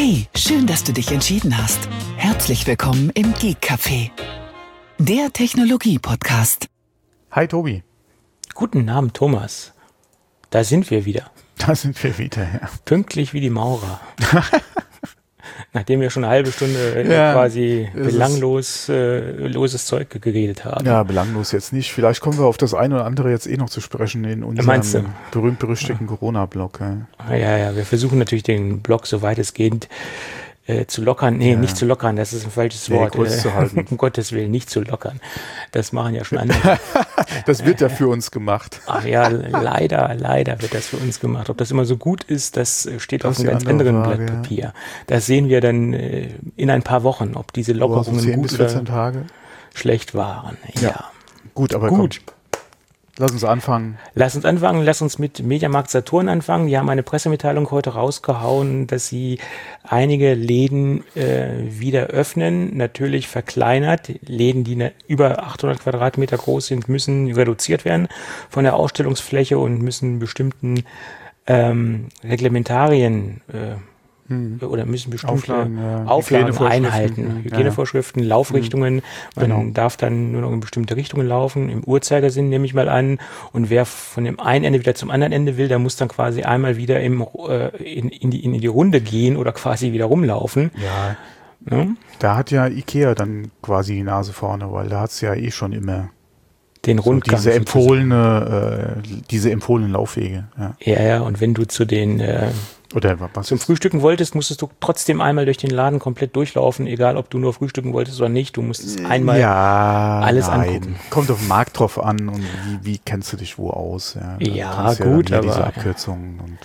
Hey, schön, dass du dich entschieden hast. Herzlich willkommen im Geek Café, der Technologie-Podcast. Hi Tobi. Guten Abend, Thomas. Da sind wir wieder. Ja. Pünktlich wie die Maurer. Nachdem wir schon eine halbe Stunde quasi belangloses Zeug geredet haben. Ja, belanglos jetzt nicht. Vielleicht kommen wir auf das eine oder andere jetzt noch zu sprechen in unserem berühmt-berüchtigten Corona-Blog. Ja, wir versuchen natürlich den Blog so weit es geht zu lockern. Nee, nicht zu lockern, das ist ein falsches Wort. Kurz zu halten. Um Gottes Willen, nicht zu lockern. Das machen ja schon andere. Das wird ja für uns gemacht. Ach ja, leider wird das für uns gemacht. Ob das immer so gut ist, das steht auf einem ganz anderen Blatt Papier. Ja. Das sehen wir dann in ein paar Wochen, ob diese Lockerungen 10 gut bis 14 Tage schlecht waren. Ja. Gut, aber gut. Komm. Lass uns anfangen. Lass uns mit Mediamarkt Saturn anfangen. Die haben eine Pressemitteilung heute rausgehauen, dass sie einige Läden wieder öffnen, natürlich verkleinert. Läden, die über 800 Quadratmeter groß sind, müssen reduziert werden von der Ausstellungsfläche und müssen bestimmten Reglementarien oder müssen bestimmte Auflagen einhalten. Hygienevorschriften, Laufrichtungen. Man darf dann nur noch in bestimmte Richtungen laufen, im Uhrzeigersinn nehme ich mal an. Und wer von dem einen Ende wieder zum anderen Ende will, der muss dann quasi einmal wieder in die Runde gehen oder quasi wieder rumlaufen. Ja. Da hat ja Ikea dann quasi die Nase vorne, weil da hat es ja schon immer den Rundgang. Diese empfohlenen Laufwege. Ja, und wenn du zu den zum Frühstücken wolltest, musstest du trotzdem einmal durch den Laden komplett durchlaufen, egal ob du nur frühstücken wolltest oder nicht. Du musstest einmal alles angucken. Kommt auf den Markt drauf an und wie kennst du dich wo aus? Ja, gut, aber diese Abkürzungen und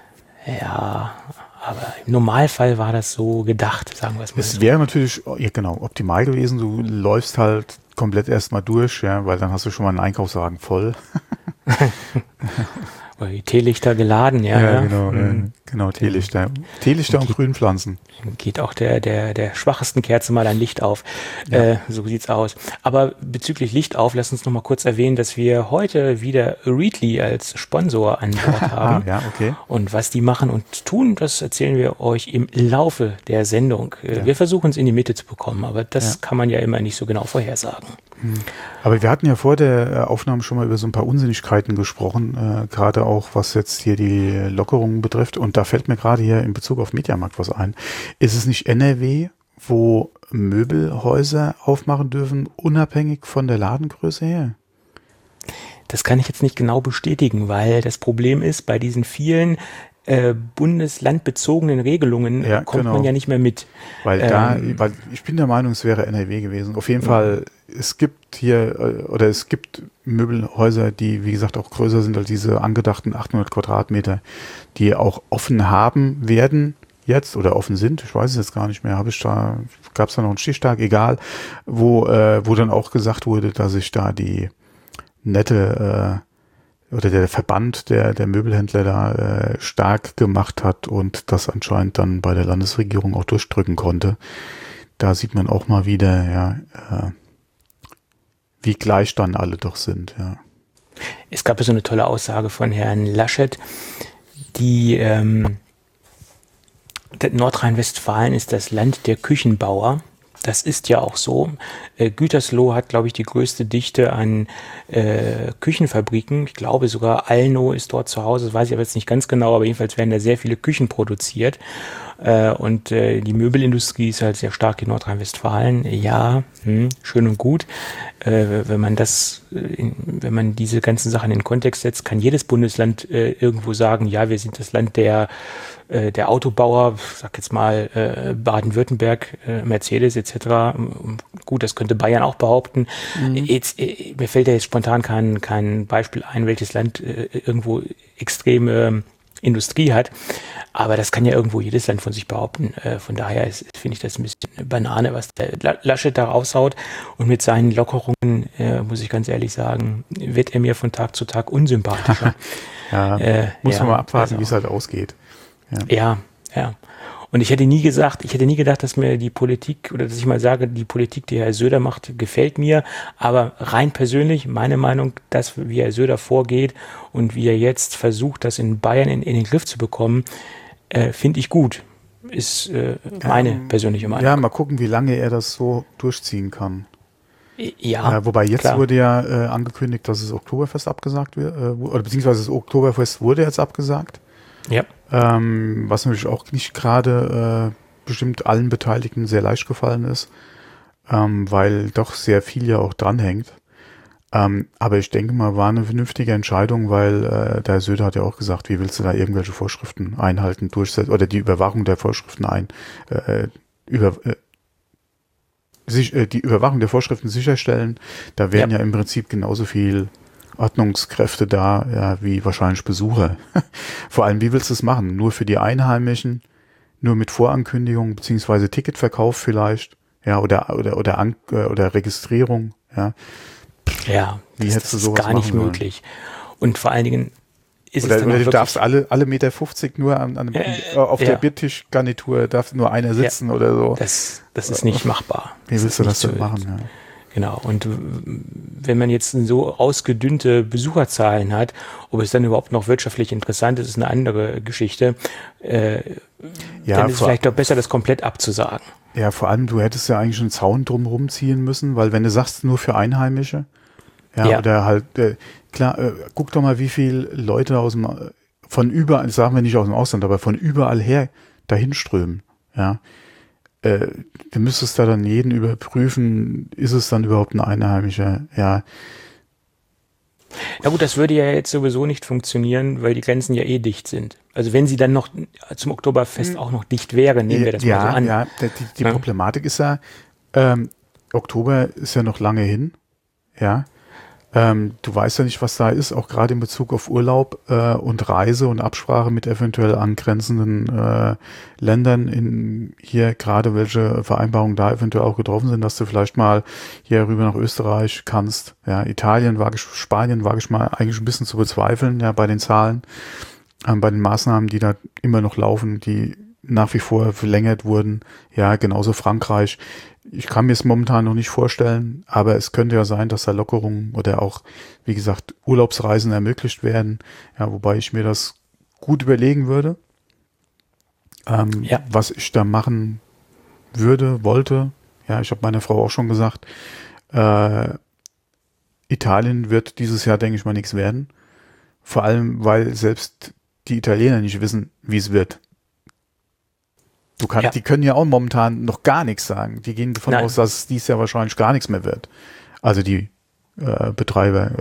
aber im Normalfall war das so gedacht, sagen wir es mal so. Es wäre natürlich optimal gewesen, du läufst halt komplett erstmal durch, weil dann hast du schon mal einen Einkaufswagen voll. Oder die Teelichter geladen, Genau, Teelichter. Teelichter und Grünpflanzen. Geht auch der schwachtesten Kerze mal ein Licht auf. So sieht's aus. Aber bezüglich Licht auf, lass uns noch mal kurz erwähnen, dass wir heute wieder Readly als Sponsor an Bord haben. Okay. Und was die machen und tun, das erzählen wir euch im Laufe der Sendung. Wir versuchen es in die Mitte zu bekommen, aber das kann man ja immer nicht so genau vorhersagen. Aber wir hatten ja vor der Aufnahme schon mal über so ein paar Unsinnigkeiten gesprochen, gerade auch was jetzt hier die Lockerungen betrifft. Und da fällt mir gerade hier in Bezug auf Mediamarkt was ein. Ist es nicht NRW, wo Möbelhäuser aufmachen dürfen, unabhängig von der Ladengröße her? Das kann ich jetzt nicht genau bestätigen, weil das Problem ist, bei diesen vielen bundeslandbezogenen Regelungen kommt man ja nicht mehr mit. Weil ich bin der Meinung, es wäre NRW gewesen. Auf jeden Fall, es gibt Möbelhäuser, die, wie gesagt, auch größer sind als diese angedachten 800 Quadratmeter, die auch offen haben werden jetzt oder offen sind. Ich weiß es jetzt gar nicht mehr. Gab es da noch einen Stichtag? Egal. Wo dann auch gesagt wurde, dass sich da die nette oder der Verband der Möbelhändler da stark gemacht hat und das anscheinend dann bei der Landesregierung auch durchdrücken konnte. Da sieht man auch mal wieder, wie gleich dann alle doch sind. Ja. Es gab ja so eine tolle Aussage von Herrn Laschet, Nordrhein-Westfalen ist das Land der Küchenbauer. Das ist ja auch so. Gütersloh hat, glaube ich, die größte Dichte an Küchenfabriken. Ich glaube sogar Alno ist dort zu Hause. Das weiß ich aber jetzt nicht ganz genau, aber jedenfalls werden da sehr viele Küchen produziert. Und die Möbelindustrie ist halt sehr stark in Nordrhein-Westfalen. Ja, schön und gut. Wenn man diese ganzen Sachen in den Kontext setzt, kann jedes Bundesland irgendwo sagen, ja, wir sind das Land der Autobauer, sag jetzt mal Baden-Württemberg, Mercedes etc. Gut, das könnte Bayern auch behaupten. Mir fällt ja jetzt spontan kein Beispiel ein, welches Land irgendwo extreme Industrie hat. Aber das kann ja irgendwo jedes Land von sich behaupten. Von daher finde ich das ein bisschen Banane, was der Laschet da raushaut. Und mit seinen Lockerungen, muss ich ganz ehrlich sagen, wird er mir von Tag zu Tag unsympathischer. Muss man mal abwarten, wie es halt ausgeht. Ja. Und ich hätte nie gedacht, dass mir die Politik, oder dass ich mal sage, die Politik, die Herr Söder macht, gefällt mir. Aber rein persönlich, meine Meinung, dass wie Herr Söder vorgeht und wie er jetzt versucht, das in Bayern in den Griff zu bekommen, finde ich gut. ist meine persönliche Meinung. Ja, mal gucken, wie lange er das so durchziehen kann. Ja, wobei jetzt klar. wurde ja angekündigt, dass das Oktoberfest abgesagt wird, oder beziehungsweise das Oktoberfest wurde jetzt abgesagt. Ja. Was natürlich auch nicht gerade bestimmt allen Beteiligten sehr leicht gefallen ist, weil doch sehr viel ja auch dranhängt. Aber ich denke mal, war eine vernünftige Entscheidung, weil der Herr Söder hat ja auch gesagt, wie willst du da irgendwelche Vorschriften einhalten, durchsetzen oder die Überwachung der Vorschriften die Überwachung der Vorschriften sicherstellen. Da wären ja im Prinzip genauso viel Ordnungskräfte da, ja, wie wahrscheinlich Besucher. Vor allem, wie willst du es machen? Nur für die Einheimischen, nur mit Vorankündigung beziehungsweise Ticketverkauf vielleicht, ja, oder Registrierung, ja. Ja, Wie das hättest du ist sowas gar nicht machen sollen? möglich. Und vor allen Dingen ist Oder es dann auch du wirklich, darfst alle 1,50 Meter nur auf der ja. Biertischgarnitur darf nur einer sitzen oder so. das ist nicht machbar. Wie willst du das denn nicht machen? Ja. Genau. Und wenn man jetzt so ausgedünnte Besucherzahlen hat, ob es dann überhaupt noch wirtschaftlich interessant ist, ist eine andere Geschichte. Dann ist es vielleicht doch besser, das komplett abzusagen. Ja, vor allem, du hättest ja eigentlich einen Zaun drumherum ziehen müssen, weil wenn du sagst, nur für Einheimische, oder halt, klar, guck doch mal, wie viele Leute von überall, sagen wir nicht aus dem Ausland, aber von überall her dahin strömen, ja. Du müsstest da dann jeden überprüfen, ist es dann überhaupt ein Einheimischer, ja. Na gut, das würde ja jetzt sowieso nicht funktionieren, weil die Grenzen ja eh dicht sind. Also wenn sie dann noch zum Oktoberfest auch noch dicht wären, nehmen wir das mal so an. Ja, die Problematik ist ja, Oktober ist ja noch lange hin, ja. Du weißt ja nicht, was da ist, auch gerade in Bezug auf Urlaub und Reise und Absprache mit eventuell angrenzenden Ländern, hier gerade welche Vereinbarungen da eventuell auch getroffen sind, dass du vielleicht mal hier rüber nach Österreich kannst. Ja, Spanien wage ich mal eigentlich ein bisschen zu bezweifeln, ja, bei den Zahlen, bei den Maßnahmen, die da immer noch laufen, die nach wie vor verlängert wurden. Ja, genauso Frankreich. Ich kann mir es momentan noch nicht vorstellen, aber es könnte ja sein, dass da Lockerungen oder auch, wie gesagt, Urlaubsreisen ermöglicht werden, ja, wobei ich mir das gut überlegen würde, was ich da machen wollte. Ja, ich habe meiner Frau auch schon gesagt, Italien wird dieses Jahr, denke ich mal, nichts werden. Vor allem, weil selbst die Italiener nicht wissen, wie es wird. Die können ja auch momentan noch gar nichts sagen. Die gehen davon aus, dass es dieses Jahr wahrscheinlich gar nichts mehr wird. Also die Betreiber,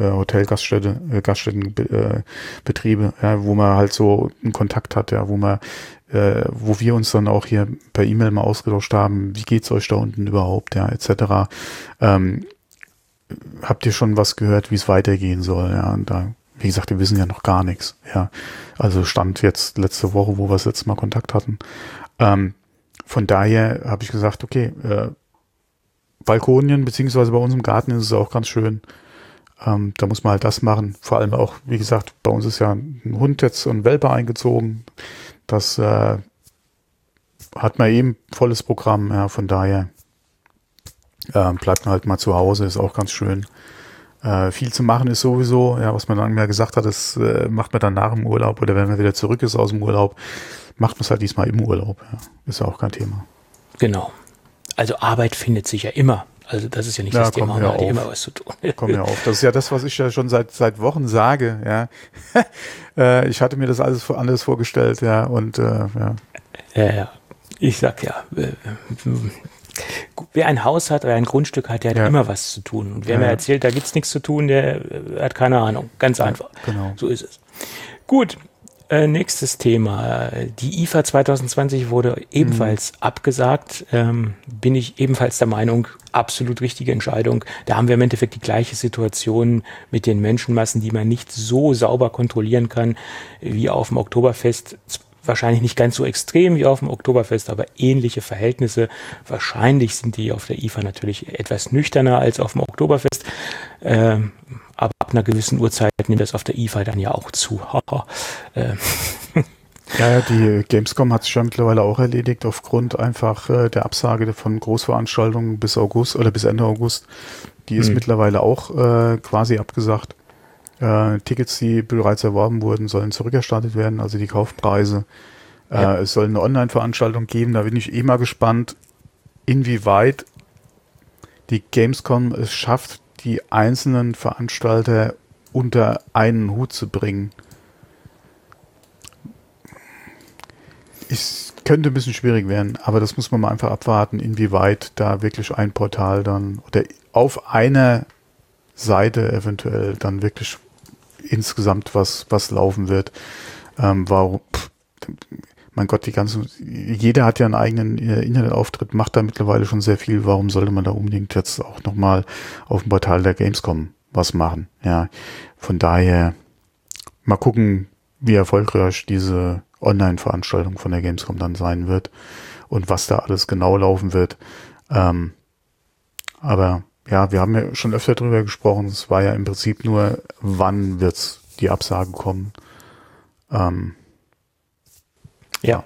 Gaststättenbetriebe, wo man halt so einen Kontakt hat, ja, wo wir uns dann auch hier per E-Mail mal ausgetauscht haben, wie geht's euch da unten überhaupt, ja, etc. Habt ihr schon was gehört, wie es weitergehen soll, ja, und da, wie gesagt, wir wissen ja noch gar nichts, ja. Also stand jetzt letzte Woche, wo wir das letzte Mal Kontakt hatten. Von daher habe ich gesagt, okay, Balkonien, beziehungsweise bei uns im Garten ist es auch ganz schön. Da muss man halt das machen. Vor allem auch, wie gesagt, bei uns ist ja ein Hund jetzt und ein Welpe eingezogen. Das hat man eben volles Programm. Ja, von daher bleibt man halt mal zu Hause, ist auch ganz schön. Viel zu machen ist sowieso, ja, was man dann mehr gesagt hat, das macht man dann nach dem Urlaub oder wenn man wieder zurück ist aus dem Urlaub, macht man es halt diesmal im Urlaub. Ja. Ist ja auch kein Thema. Genau. Also Arbeit findet sich ja immer. Also das ist ja nicht das Thema, man hat ja immer was zu tun. Komm ja auf. Das ist ja das, was ich ja schon seit Wochen sage. Ja. Ich hatte mir das alles anders vorgestellt, ja, und ja. Ja. Ich sag ja, wer ein Haus hat oder ein Grundstück hat, der hat immer was zu tun. Und wer mir erzählt, da gibt's nichts zu tun, der hat keine Ahnung. Ganz einfach. Genau. So ist es. Gut. Nächstes Thema. Die IFA 2020 wurde ebenfalls abgesagt. Bin ich ebenfalls der Meinung, absolut richtige Entscheidung. Da haben wir im Endeffekt die gleiche Situation mit den Menschenmassen, die man nicht so sauber kontrollieren kann wie auf dem Oktoberfest. Wahrscheinlich nicht ganz so extrem wie auf dem Oktoberfest, aber ähnliche Verhältnisse. Wahrscheinlich sind die auf der IFA natürlich etwas nüchterner als auf dem Oktoberfest. Aber ab einer gewissen Uhrzeit nimmt das auf der IFA dann ja auch zu. Ja, die Gamescom hat sich ja mittlerweile auch erledigt, aufgrund einfach der Absage von Großveranstaltungen bis August oder bis Ende August. Die ist mittlerweile auch quasi abgesagt. Tickets, die bereits erworben wurden, sollen zurückerstattet werden, also die Kaufpreise. Es soll eine Online-Veranstaltung geben, da bin ich mal gespannt, inwieweit die Gamescom es schafft, die einzelnen Veranstalter unter einen Hut zu bringen. Es könnte ein bisschen schwierig werden, aber das muss man mal einfach abwarten, inwieweit da wirklich ein Portal dann oder auf einer Seite eventuell dann wirklich insgesamt was laufen wird. Warum? Mein Gott, jeder hat ja einen eigenen Internetauftritt, macht da mittlerweile schon sehr viel. Warum sollte man da unbedingt jetzt auch nochmal auf dem Portal der Gamescom was machen? Ja, von daher mal gucken, wie erfolgreich diese Online-Veranstaltung von der Gamescom dann sein wird und was da alles genau laufen wird. Aber ja, wir haben ja schon öfter drüber gesprochen. Es war ja im Prinzip nur, wann wird's die Absage kommen. Ja.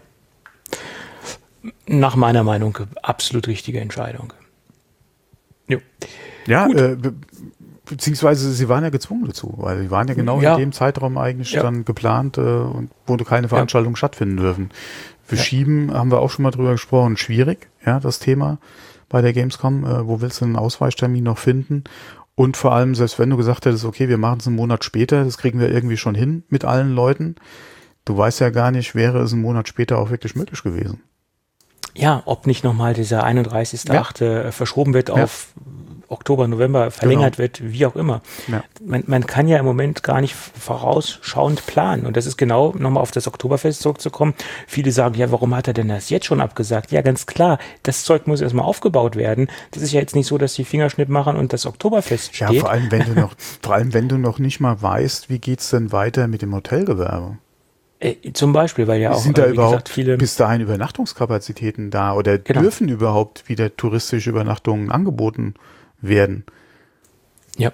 Nach meiner Meinung absolut richtige Entscheidung. Jo. Ja, beziehungsweise sie waren ja gezwungen dazu, weil sie waren ja genau in dem Zeitraum eigentlich dann geplant und wo keine Veranstaltungen stattfinden dürfen. Für Schieben haben wir auch schon mal drüber gesprochen, schwierig, ja, das Thema bei der Gamescom. Wo willst du einen Ausweichtermin noch finden? Und vor allem, selbst wenn du gesagt hättest, okay, wir machen es einen Monat später, das kriegen wir irgendwie schon hin mit allen Leuten. Du weißt ja gar nicht, wäre es einen Monat später auch wirklich möglich gewesen. Ja, ob nicht nochmal dieser 31.8. verschoben wird auf Oktober, November, verlängert wird, wie auch immer. Ja. Man kann ja im Moment gar nicht vorausschauend planen. Und das ist genau, nochmal auf das Oktoberfest zurückzukommen. Viele sagen, ja, warum hat er denn das jetzt schon abgesagt? Ja, ganz klar, das Zeug muss erstmal aufgebaut werden. Das ist ja jetzt nicht so, dass die Fingerschnitt machen und das Oktoberfest steht. Ja, vor allem, wenn du noch nicht mal weißt, wie geht's denn weiter mit dem Hotelgewerbe? Zum Beispiel, weil ja auch, sind da überhaupt viele bis dahin Übernachtungskapazitäten da oder dürfen überhaupt wieder touristische Übernachtungen angeboten werden? Ja,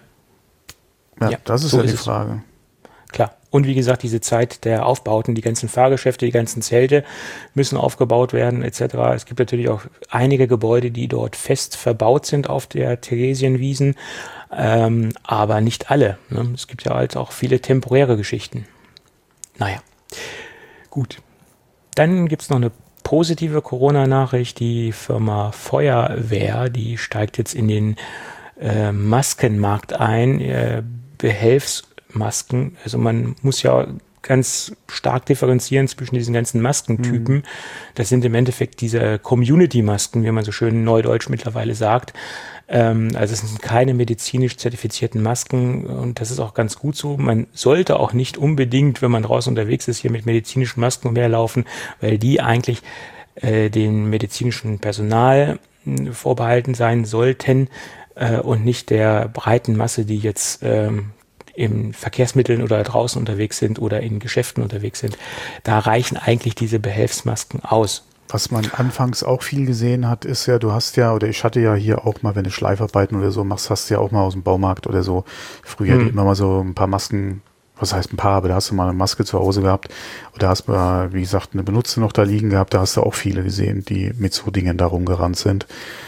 das ist so ja die Frage. Klar. Und wie gesagt, diese Zeit der Aufbauten, die ganzen Fahrgeschäfte, die ganzen Zelte müssen aufgebaut werden etc. Es gibt natürlich auch einige Gebäude, die dort fest verbaut sind auf der Theresienwiesen, aber nicht alle. Ne? Es gibt ja halt auch viele temporäre Geschichten. Naja. Gut, dann gibt es noch eine positive Corona-Nachricht. Die Firma Feuerwehr, die steigt jetzt in den Maskenmarkt ein, Behelfsmasken. Also man muss ja ganz stark differenzieren zwischen diesen ganzen Maskentypen. Das sind im Endeffekt diese Community-Masken, wie man so schön neudeutsch mittlerweile sagt. Also es sind keine medizinisch zertifizierten Masken und das ist auch ganz gut so. Man sollte auch nicht unbedingt, wenn man draußen unterwegs ist, hier mit medizinischen Masken umherlaufen, weil die eigentlich dem medizinischen Personal vorbehalten sein sollten und nicht der breiten Masse, die jetzt in Verkehrsmitteln oder draußen unterwegs sind oder in Geschäften unterwegs sind. Da reichen eigentlich diese Behelfsmasken aus. Was man anfangs auch viel gesehen hat, ist ja, ich hatte ja hier auch mal, wenn du Schleifarbeiten oder so machst, hast du ja auch mal aus dem Baumarkt oder so, früher immer mal so ein paar Masken, was heißt ein paar, aber da hast du mal eine Maske zu Hause gehabt oder hast mal, wie gesagt, eine benutzte noch da liegen gehabt, da hast du auch viele gesehen, die mit so Dingen da rumgerannt sind.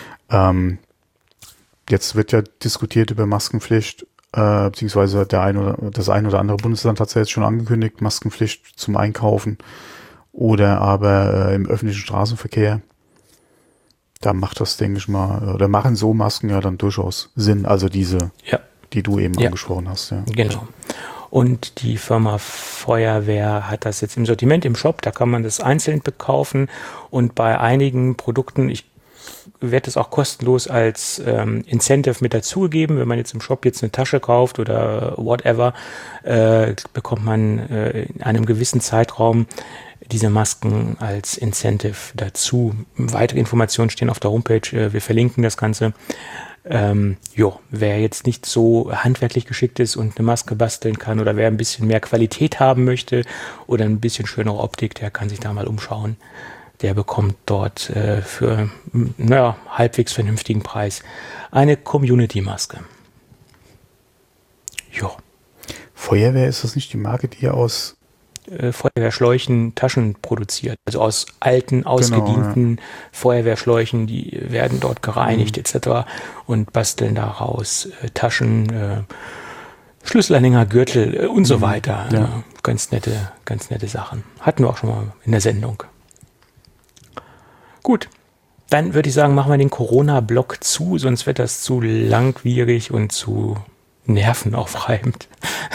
Jetzt wird ja diskutiert über Maskenpflicht, beziehungsweise das ein oder andere Bundesland hat es ja jetzt schon angekündigt, Maskenpflicht zum Einkaufen. Oder aber im öffentlichen Straßenverkehr, da macht das, denke ich mal, oder machen so Masken ja dann durchaus Sinn, also diese, die du eben angesprochen hast. Ja. Genau. Und die Firma Feuerwehr hat das jetzt im Sortiment im Shop, da kann man das einzeln bekaufen und bei einigen Produkten, ich wird es auch kostenlos als Incentive mit dazugegeben. Wenn man jetzt im Shop jetzt eine Tasche kauft oder whatever, bekommt man in einem gewissen Zeitraum diese Masken als Incentive dazu. Weitere Informationen stehen auf der Homepage. Wir verlinken das Ganze. Wer jetzt nicht so handwerklich geschickt ist und eine Maske basteln kann oder wer ein bisschen mehr Qualität haben möchte oder ein bisschen schönere Optik, der kann sich da mal umschauen. Der bekommt dort für halbwegs vernünftigen Preis eine Community-Maske. Ja. Feuerwehr, ist das nicht die Marke, die aus Feuerwehrschläuchen Taschen produziert? Also aus alten, ausgedienten Feuerwehrschläuchen, die werden dort gereinigt etc. und basteln daraus Taschen Schlüsselanhänger, Gürtel und so weiter. Ja. Ganz nette Sachen. Hatten wir auch schon mal in der Sendung. Gut, dann würde ich sagen, machen wir den Corona-Block zu, sonst wird das zu langwierig und zu nervenaufreibend.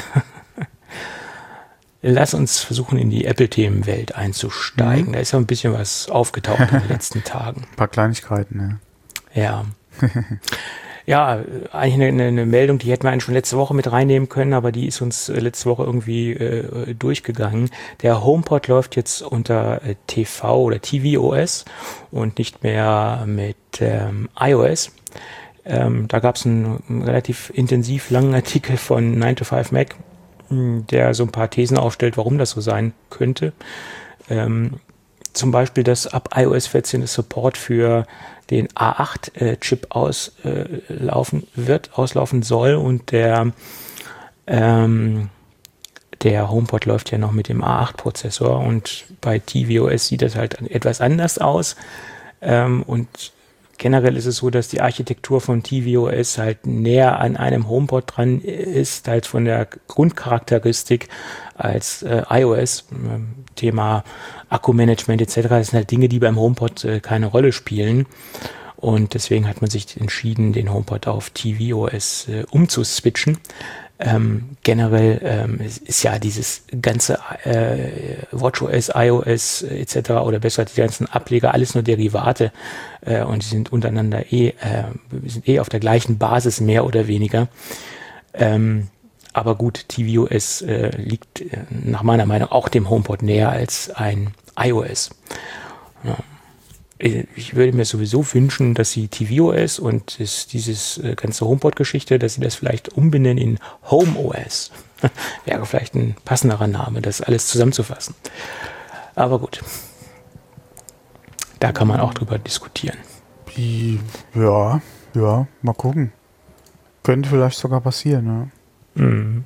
Lass uns versuchen, in die Apple-Themenwelt einzusteigen. Da ist ja ein bisschen was aufgetaucht in den letzten Tagen. Ein paar Kleinigkeiten, Ja. Ja, eigentlich eine Meldung, die hätten wir eigentlich schon letzte Woche mit reinnehmen können, aber die ist uns letzte Woche irgendwie durchgegangen. Der HomePod läuft jetzt unter TV oder tvOS und nicht mehr mit iOS. Da gab es einen relativ intensiv langen Artikel von 9to5Mac, der so ein paar Thesen aufstellt, warum das so sein könnte. Zum Beispiel, dass ab iOS 14 das Support für den A8-Chip auslaufen soll und der HomePod läuft ja noch mit dem A8-Prozessor und bei tvOS sieht das halt etwas anders aus und generell ist es so, dass die Architektur von tvOS halt näher an einem HomePod dran ist, als von der Grundcharakteristik als iOS. Thema Akkumanagement etc. Das sind halt Dinge, die beim HomePod keine Rolle spielen. Und deswegen hat man sich entschieden, den HomePod auf tvOS umzuswitchen. Generell ist ja dieses ganze WatchOS, iOS etc. oder besser die ganzen Ableger alles nur Derivate und die sind untereinander sind auf der gleichen Basis mehr oder weniger. Aber gut, tvOS liegt nach meiner Meinung auch dem HomePod näher als ein iOS. Ja. Ich würde mir sowieso wünschen, dass sie tvOS und dieses ganze HomePod-Geschichte, dass sie das vielleicht umbenennen in HomeOS. Wäre vielleicht ein passenderer Name, das alles zusammenzufassen. Aber gut, da kann man auch drüber diskutieren. Ja, mal gucken. Könnte vielleicht sogar passieren, ne? Mhm.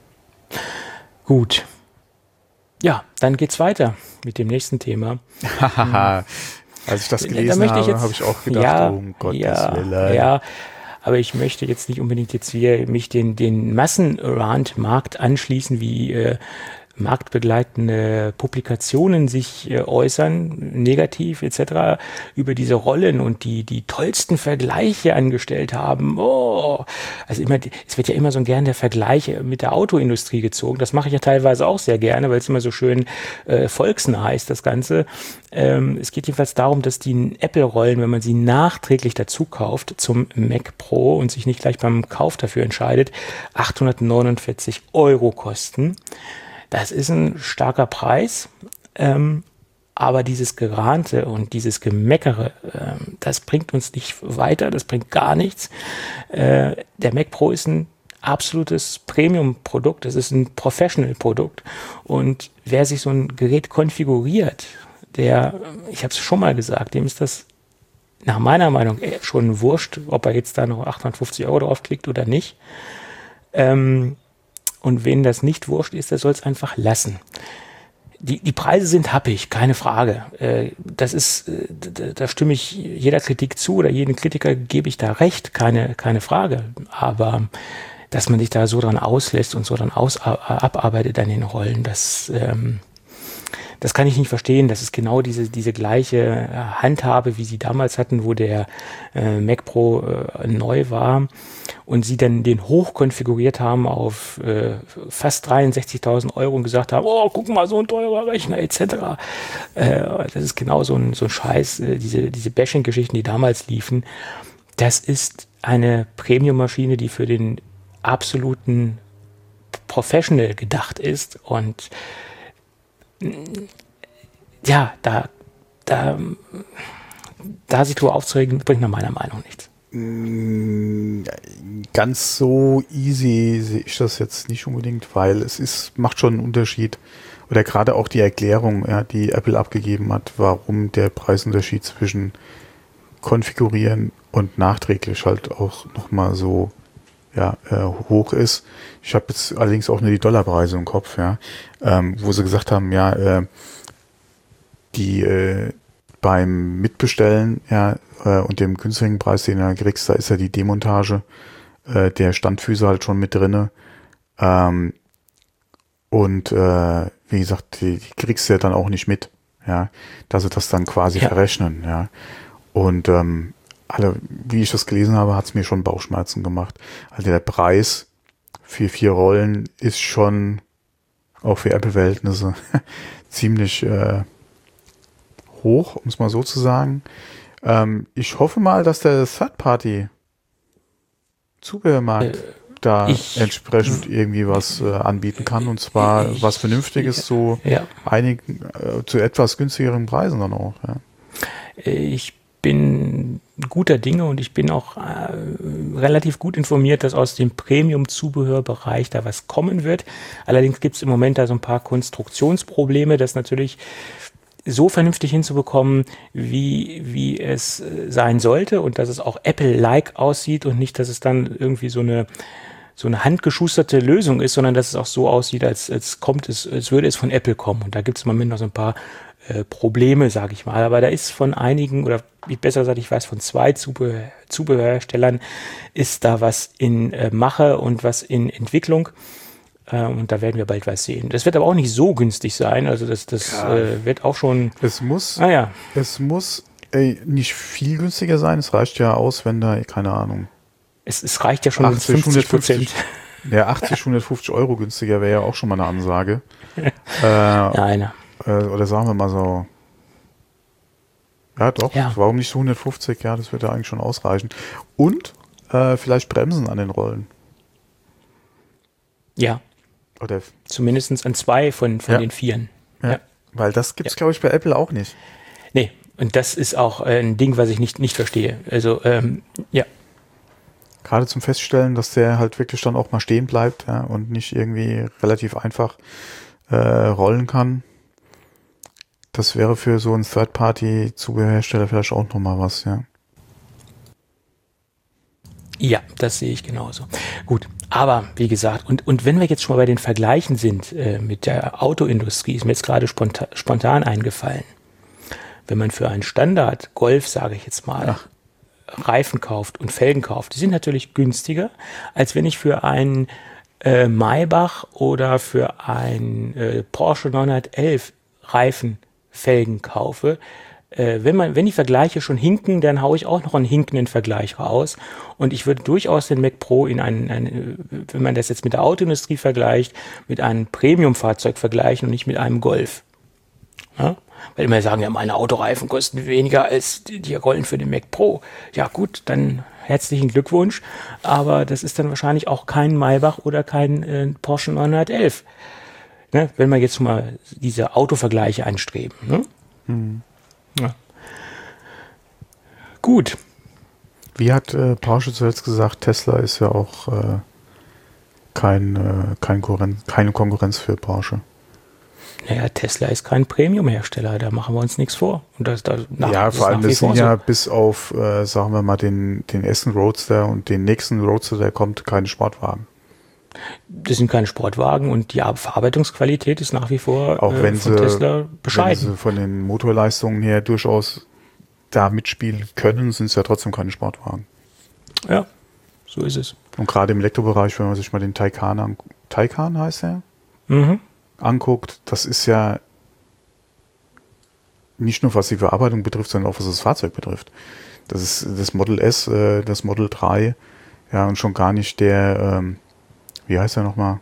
Gut. Ja, dann geht's weiter mit dem nächsten Thema. Als ich das gelesen habe ich auch gedacht, um Gottes Willen. Ja, aber ich möchte jetzt nicht unbedingt jetzt hier mich den Massenrand-Markt anschließen, wie marktbegleitende Publikationen sich äußern, negativ etc., über diese Rollen und die tollsten Vergleiche angestellt haben. Oh, also es wird ja immer so gern der Vergleich mit der Autoindustrie gezogen. Das mache ich ja teilweise auch sehr gerne, weil es immer so schön volksnah ist, das Ganze. Es geht jedenfalls darum, dass die Apple-Rollen, wenn man sie nachträglich dazu kauft zum Mac Pro und sich nicht gleich beim Kauf dafür entscheidet, 849 € kosten. Das ist ein starker Preis, aber dieses Gerante und dieses Gemeckere, das bringt uns nicht weiter, das bringt gar nichts. Der Mac Pro ist ein absolutes Premium-Produkt, das ist ein Professional-Produkt und wer sich so ein Gerät konfiguriert, ich habe es schon mal gesagt, dem ist das nach meiner Meinung schon wurscht, ob er jetzt da noch 850 € draufklickt oder nicht. Und wen das nicht wurscht ist, der soll es einfach lassen. Die Preise sind happig, keine Frage. Da stimme ich jeder Kritik zu oder jedem Kritiker gebe ich da recht, keine Frage. Aber dass man sich da so dran auslässt und so dran abarbeitet an den Rollen, das kann ich nicht verstehen. Das ist genau diese gleiche Handhabe, wie sie damals hatten, wo der Mac Pro neu war und sie dann den hoch konfiguriert haben auf fast 63.000 € und gesagt haben, oh, guck mal, so ein teurer Rechner etc. Das ist genau so ein Scheiß, diese Bashing-Geschichten, die damals liefen. Das ist eine Premium-Maschine, die für den absoluten Professional gedacht ist und ja, da sich drüber aufzuregen, bringt nach meiner Meinung nichts. Ganz so easy sehe ich das jetzt nicht unbedingt, weil macht schon einen Unterschied. Oder gerade auch die Erklärung, die Apple abgegeben hat, warum der Preisunterschied zwischen konfigurieren und nachträglich halt auch nochmal so hoch ist. Ich habe jetzt allerdings auch nur die Dollarpreise im Kopf, wo sie gesagt haben, die beim Mitbestellen und dem günstigen Preis, den du kriegst, da ist ja die Demontage der Standfüße halt schon mit drinne. Und wie gesagt, die kriegst du ja dann auch nicht mit, ja, dass sie das dann quasi verrechnen, ja. Und wie ich das gelesen habe, hat es mir schon Bauchschmerzen gemacht. Also der Preis für 4 Rollen ist schon auch für Apple-Verhältnisse ziemlich hoch, um es mal so zu sagen. Ich hoffe mal, dass der Third-Party-Zubehörmarkt entsprechend irgendwie was anbieten kann, und zwar was Vernünftiges zu zu etwas günstigeren Preisen dann auch. Ja. Ich bin guter Dinge und ich bin auch relativ gut informiert, dass aus dem Premium-Zubehörbereich da was kommen wird. Allerdings gibt es im Moment da so ein paar Konstruktionsprobleme, das natürlich so vernünftig hinzubekommen, wie es sein sollte, und dass es auch Apple-like aussieht und nicht, dass es dann irgendwie so eine handgeschusterte Lösung ist, sondern dass es auch so aussieht, als würde es von Apple kommen. Und da gibt es im Moment noch so ein paar Probleme, sage ich mal. Aber da ist von einigen, oder besser gesagt, ich weiß von 2 Zubehörherstellern, ist da was in Mache und was in Entwicklung. Und da werden wir bald was sehen. Das wird aber auch nicht so günstig sein. Also das wird auch schon... Es muss nicht viel günstiger sein. Es reicht ja aus, wenn da, keine Ahnung... Es reicht ja schon 50%. Ja, 150 Euro günstiger wäre ja auch schon mal eine Ansage. Nein. Oder sagen wir mal so, ja doch, warum nicht so 150? Ja, das wird ja eigentlich schon ausreichen. Und vielleicht Bremsen an den Rollen. Ja. Oder zumindest an 2 von den 4. Ja. Weil das gibt es, glaube ich, bei Apple auch nicht. Nee, und das ist auch ein Ding, was ich nicht verstehe. Also, Gerade zum Feststellen, dass der halt wirklich dann auch mal stehen bleibt, ja, und nicht irgendwie relativ einfach rollen kann. Das wäre für so einen Third-Party-Zubehörhersteller vielleicht auch nochmal was, ja. Ja, das sehe ich genauso. Gut, aber wie gesagt, und wenn wir jetzt schon mal bei den Vergleichen sind mit der Autoindustrie, ist mir jetzt gerade spontan eingefallen. Wenn man für einen Standard-Golf, sage ich jetzt mal, Reifen kauft und Felgen kauft, die sind natürlich günstiger, als wenn ich für einen Maybach oder für ein Porsche 911 Reifen, Felgen kaufe. Wenn die Vergleiche schon hinken, dann haue ich auch noch einen hinkenden Vergleich raus. Und ich würde durchaus den Mac Pro in wenn man das jetzt mit der Autoindustrie vergleicht, mit einem Premium-Fahrzeug vergleichen und nicht mit einem Golf. Ja? Weil immer sagen, ja, meine Autoreifen kosten weniger als die Rollen für den Mac Pro. Ja gut, dann herzlichen Glückwunsch. Aber das ist dann wahrscheinlich auch kein Maybach oder kein Porsche 911. Ne? Wenn wir jetzt mal diese Autovergleiche anstreben. Ne? Ja. Gut. Wie hat Porsche zuletzt gesagt, Tesla ist ja auch keine Konkurrenz für Porsche. Naja, Tesla ist kein Premium-Hersteller, da machen wir uns nichts vor. Und vor allem, das sind ja bis auf, sagen wir mal, den ersten Roadster und den nächsten Roadster, der kommt, keine Sportwagen. Das sind keine Sportwagen und die Verarbeitungsqualität ist nach wie vor auch wenn von Tesla bescheiden. Wenn sie von den Motorleistungen her durchaus da mitspielen können, sind es ja trotzdem keine Sportwagen. Ja, so ist es. Und gerade im Elektrobereich, wenn man sich mal den Taycan heißt er, anguckt, das ist ja nicht nur was die Verarbeitung betrifft, sondern auch was das Fahrzeug betrifft. Das ist das Model S, das Model 3, ja, und schon gar nicht der, wie heißt er nochmal?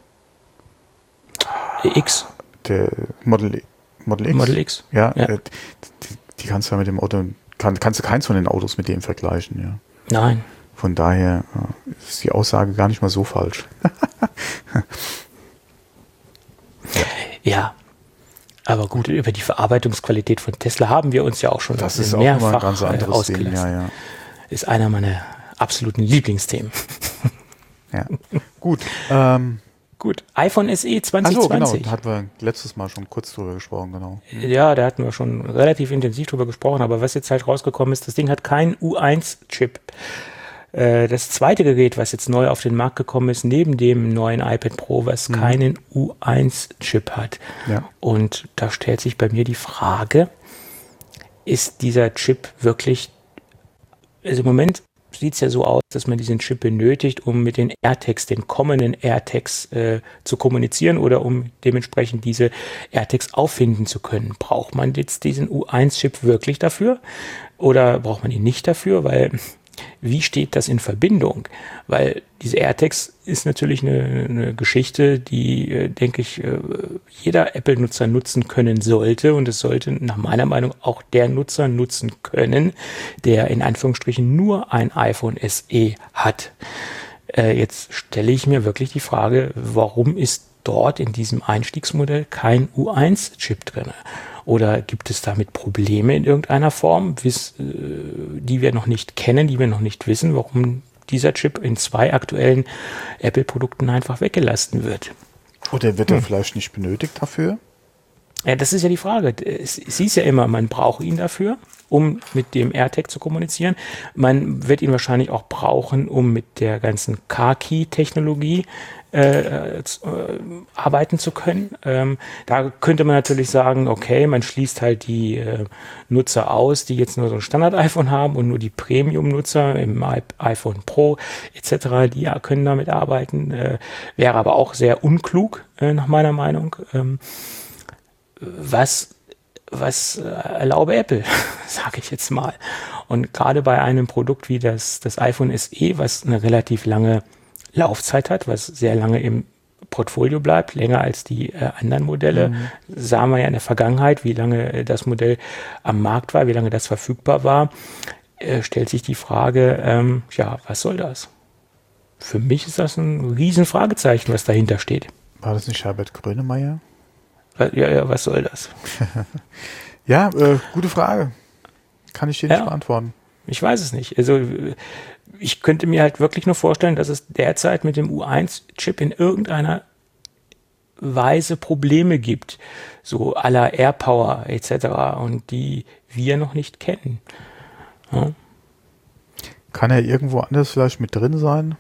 X. Der Model X. Model X. Ja. Die kannst du ja mit dem Auto, kannst du keins von den Autos mit dem vergleichen, ja. Nein. Von daher ist die Aussage gar nicht mal so falsch. Ja, aber gut, über die Verarbeitungsqualität von Tesla haben wir uns ja auch schon das ist mehrfach auch mal ein ganz anderes ausgelassen. Ding, ja. Ist einer meiner absoluten Lieblingsthemen. Ja, gut. Gut, iPhone SE 2020. Ach so, genau, da hatten wir letztes Mal schon kurz drüber gesprochen, genau. Ja, da hatten wir schon relativ intensiv drüber gesprochen, aber was jetzt halt rausgekommen ist, das Ding hat keinen U1-Chip. Das zweite Gerät, was jetzt neu auf den Markt gekommen ist, neben dem neuen iPad Pro, was keinen U1-Chip hat. Ja. Und da stellt sich bei mir die Frage, ist dieser Chip wirklich, also im Moment sieht es ja so aus, dass man diesen Chip benötigt, um mit den AirTags, den kommenden AirTags zu kommunizieren oder um dementsprechend diese AirTags auffinden zu können. Braucht man jetzt diesen U1-Chip wirklich dafür oder braucht man ihn nicht dafür? Weil wie steht das in Verbindung? Weil diese AirTags ist natürlich eine Geschichte, die, denke ich, jeder Apple-Nutzer nutzen können sollte. Und es sollte nach meiner Meinung auch der Nutzer nutzen können, der in Anführungsstrichen nur ein iPhone SE hat. Jetzt stelle ich mir wirklich die Frage, warum ist dort in diesem Einstiegsmodell kein U1-Chip drin? Oder gibt es damit Probleme in irgendeiner Form, die wir noch nicht kennen, die wir noch nicht wissen, warum dieser Chip in 2 aktuellen Apple-Produkten einfach weggelassen wird? Oder wird er vielleicht nicht benötigt dafür? Ja, das ist ja die Frage. Es hieß ja immer, man braucht ihn dafür, um mit dem AirTag zu kommunizieren. Man wird ihn wahrscheinlich auch brauchen, um mit der ganzen Car-Key-Technologie arbeiten zu können. Da könnte man natürlich sagen, okay, man schließt halt die Nutzer aus, die jetzt nur so ein Standard-iPhone haben und nur die Premium-Nutzer im iPhone Pro etc., die können damit arbeiten. Wäre aber auch sehr unklug, nach meiner Meinung. Was erlaube Apple, sage ich jetzt mal. Und gerade bei einem Produkt wie das iPhone SE, was eine relativ lange Laufzeit hat, was sehr lange im Portfolio bleibt, länger als die anderen Modelle, sahen wir ja in der Vergangenheit, wie lange das Modell am Markt war, wie lange das verfügbar war, stellt sich die Frage, was soll das? Für mich ist das ein Riesenfragezeichen, was dahinter steht. War das nicht Herbert Grönemeyer? Ja, was soll das? Ja, gute Frage. Kann ich dir nicht beantworten. Ich weiß es nicht. Also ich könnte mir halt wirklich nur vorstellen, dass es derzeit mit dem U1-Chip in irgendeiner Weise Probleme gibt, so à la AirPower etc. und die wir noch nicht kennen. Ja. Kann er irgendwo anders vielleicht mit drin sein?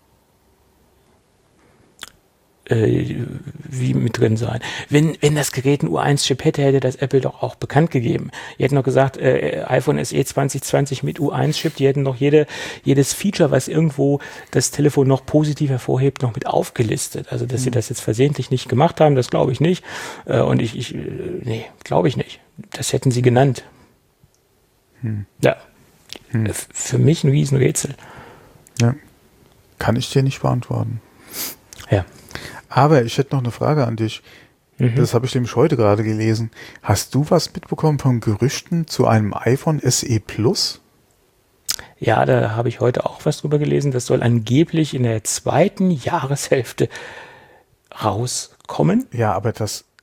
Wie mit drin sein. Wenn das Gerät einen U1-Chip hätte, hätte das Apple doch auch bekannt gegeben. Die hätten noch gesagt, iPhone SE 2020 mit U1-Chip, die hätten noch jedes Feature, was irgendwo das Telefon noch positiv hervorhebt, noch mit aufgelistet. Also, dass sie das jetzt versehentlich nicht gemacht haben, das glaube ich nicht. Und nee, glaube ich nicht. Das hätten sie genannt. Ja. Für mich ein Riesenrätsel. Ja. Kann ich dir nicht beantworten. Ja. Aber ich hätte noch eine Frage an dich. Das habe ich nämlich heute gerade gelesen. Hast du was mitbekommen von Gerüchten zu einem iPhone SE Plus? Ja, da habe ich heute auch was drüber gelesen. Das soll angeblich in der 2. Jahreshälfte rauskommen. Ja, aber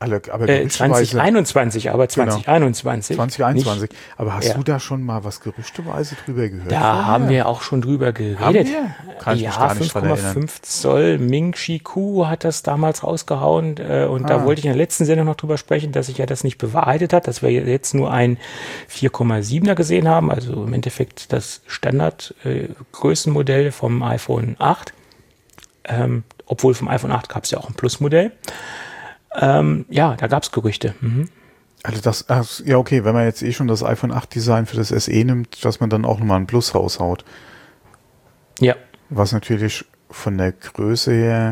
2021, aber 2021. 2021. Nicht, aber hast du da schon mal was gerüchteweise drüber gehört? Da haben wir auch schon drüber geredet. Kann ich mich gar nicht dran erinnern. 5,5 Zoll Ming-Chi Kuo hat das damals rausgehauen. Und da wollte ich in der letzten Sendung noch drüber sprechen, dass sich ja das nicht bewahrheitet hat, dass wir jetzt nur ein 4,7er gesehen haben. Also im Endeffekt das Standard-Größenmodell vom iPhone 8. Obwohl vom iPhone 8 gab es ja auch ein Plus-Modell. Da gab es Gerüchte. Also ja okay, wenn man jetzt schon das iPhone 8 Design für das SE nimmt, dass man dann auch nochmal ein Plus raushaut. Ja. Was natürlich von der Größe her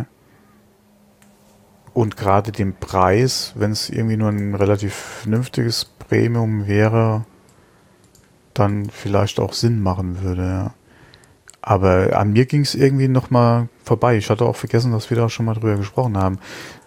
und gerade dem Preis, wenn es irgendwie nur ein relativ vernünftiges Premium wäre, dann vielleicht auch Sinn machen würde, ja. Aber an mir ging es irgendwie nochmal vorbei. Ich hatte auch vergessen, dass wir da schon mal drüber gesprochen haben.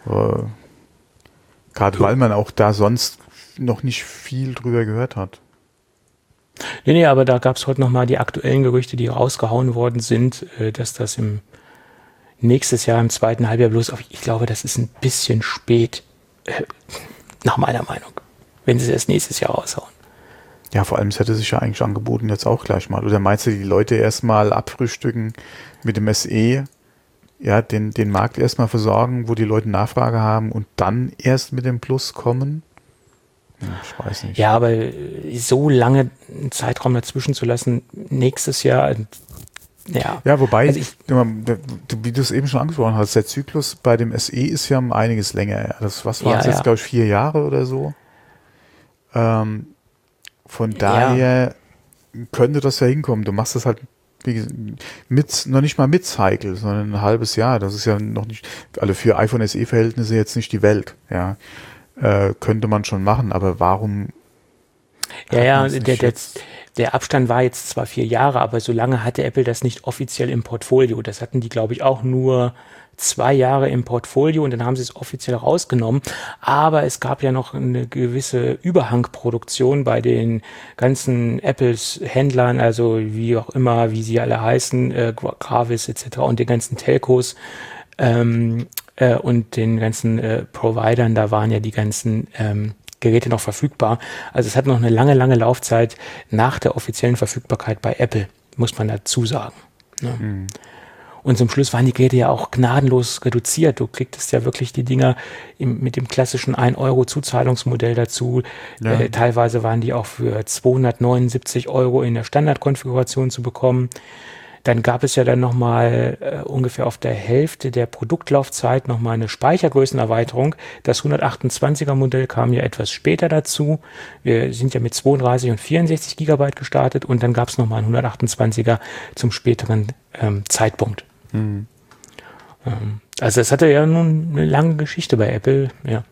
Gerade weil man auch da sonst noch nicht viel drüber gehört hat. Nee, aber da gab es heute nochmal die aktuellen Gerüchte, die rausgehauen worden sind, dass das nächstes Jahr im 2. Halbjahr bloß auf, ich glaube, das ist ein bisschen spät, nach meiner Meinung, wenn sie es nächstes Jahr raushauen. Ja, vor allem, es hätte sich ja eigentlich angeboten, jetzt auch gleich mal. Oder meinst du, die Leute erstmal abfrühstücken mit dem SE, ja, den Markt erstmal versorgen, wo die Leute Nachfrage haben und dann erst mit dem Plus kommen? Ich weiß nicht. Ja, aber so lange einen Zeitraum dazwischen zu lassen, nächstes Jahr, ja. Ja, wobei, also wie du es eben schon angesprochen hast, der Zyklus bei dem SE ist ja um einiges länger. Was waren es jetzt, glaube ich, 4 Jahre oder so? Von daher könnte das ja hinkommen. Du machst das halt noch nicht mal Mid-Cycle, sondern ein halbes Jahr. Das ist ja noch nicht, also für iPhone SE-Verhältnisse jetzt nicht die Welt. Ja, könnte man schon machen, aber warum? Ja, der Abstand war jetzt zwar 4 Jahre, aber so lange hatte Apple das nicht offiziell im Portfolio. Das hatten die, glaube ich, auch nur 2 Jahre im Portfolio und dann haben sie es offiziell rausgenommen. Aber es gab ja noch eine gewisse Überhangproduktion bei den ganzen Apples Händlern, also wie auch immer, wie sie alle heißen, Gravis etc. und den ganzen Telcos und den ganzen Providern. Da waren ja die ganzen Geräte noch verfügbar. Also es hat noch eine lange, lange Laufzeit nach der offiziellen Verfügbarkeit bei Apple, muss man dazu sagen. Ne? Mhm. Und zum Schluss waren die Geräte ja auch gnadenlos reduziert. Du kriegtest ja wirklich die Dinger mit dem klassischen 1-Euro-Zuzahlungsmodell dazu. Ja. Teilweise waren die auch für 279 € in der Standardkonfiguration zu bekommen. Dann gab es ja dann nochmal ungefähr auf der Hälfte der Produktlaufzeit nochmal eine Speichergrößenerweiterung. Das 128er Modell kam ja etwas später dazu. Wir sind ja mit 32 und 64 GB gestartet und dann gab es nochmal einen 128er zum späteren Zeitpunkt. Mhm. Also es hatte ja nun eine lange Geschichte bei Apple, ja.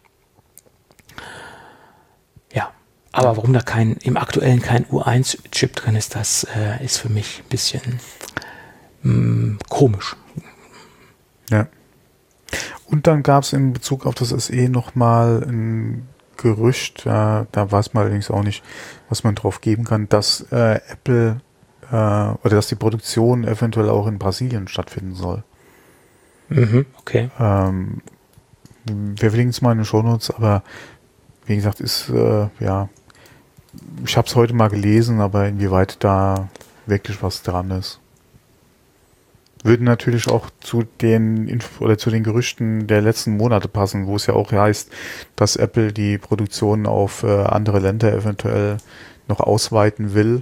Ja. Aber warum da im aktuellen kein U1-Chip drin ist, das ist für mich ein bisschen komisch. Ja. Und dann gab es in Bezug auf das SE nochmal ein Gerücht, da weiß man allerdings auch nicht, was man drauf geben kann, dass Apple oder dass die Produktion eventuell auch in Brasilien stattfinden soll. Mhm, okay. Wir verlinken es mal in den Shownotes, aber wie gesagt, ist ich habe es heute mal gelesen, aber inwieweit da wirklich was dran ist. Würde natürlich auch zu den Gerüchten der letzten Monate passen, wo es ja auch heißt, dass Apple die Produktion auf andere Länder eventuell noch ausweiten will.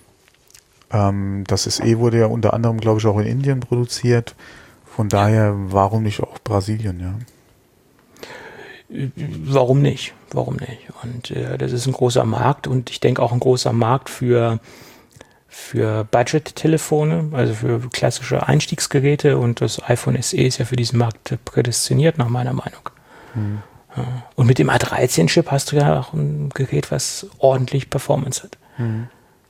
Das SE wurde ja unter anderem, glaube ich, auch in Indien produziert. Von daher, warum nicht auch Brasilien, ja? Warum nicht? Warum nicht? Und das ist ein großer Markt und ich denke auch ein großer Markt für Budget-Telefone, also für klassische Einstiegsgeräte und das iPhone SE ist ja für diesen Markt prädestiniert, nach meiner Meinung. Mhm. Und mit dem A13-Chip hast du ja auch ein Gerät, was ordentlich Performance hat. Mhm.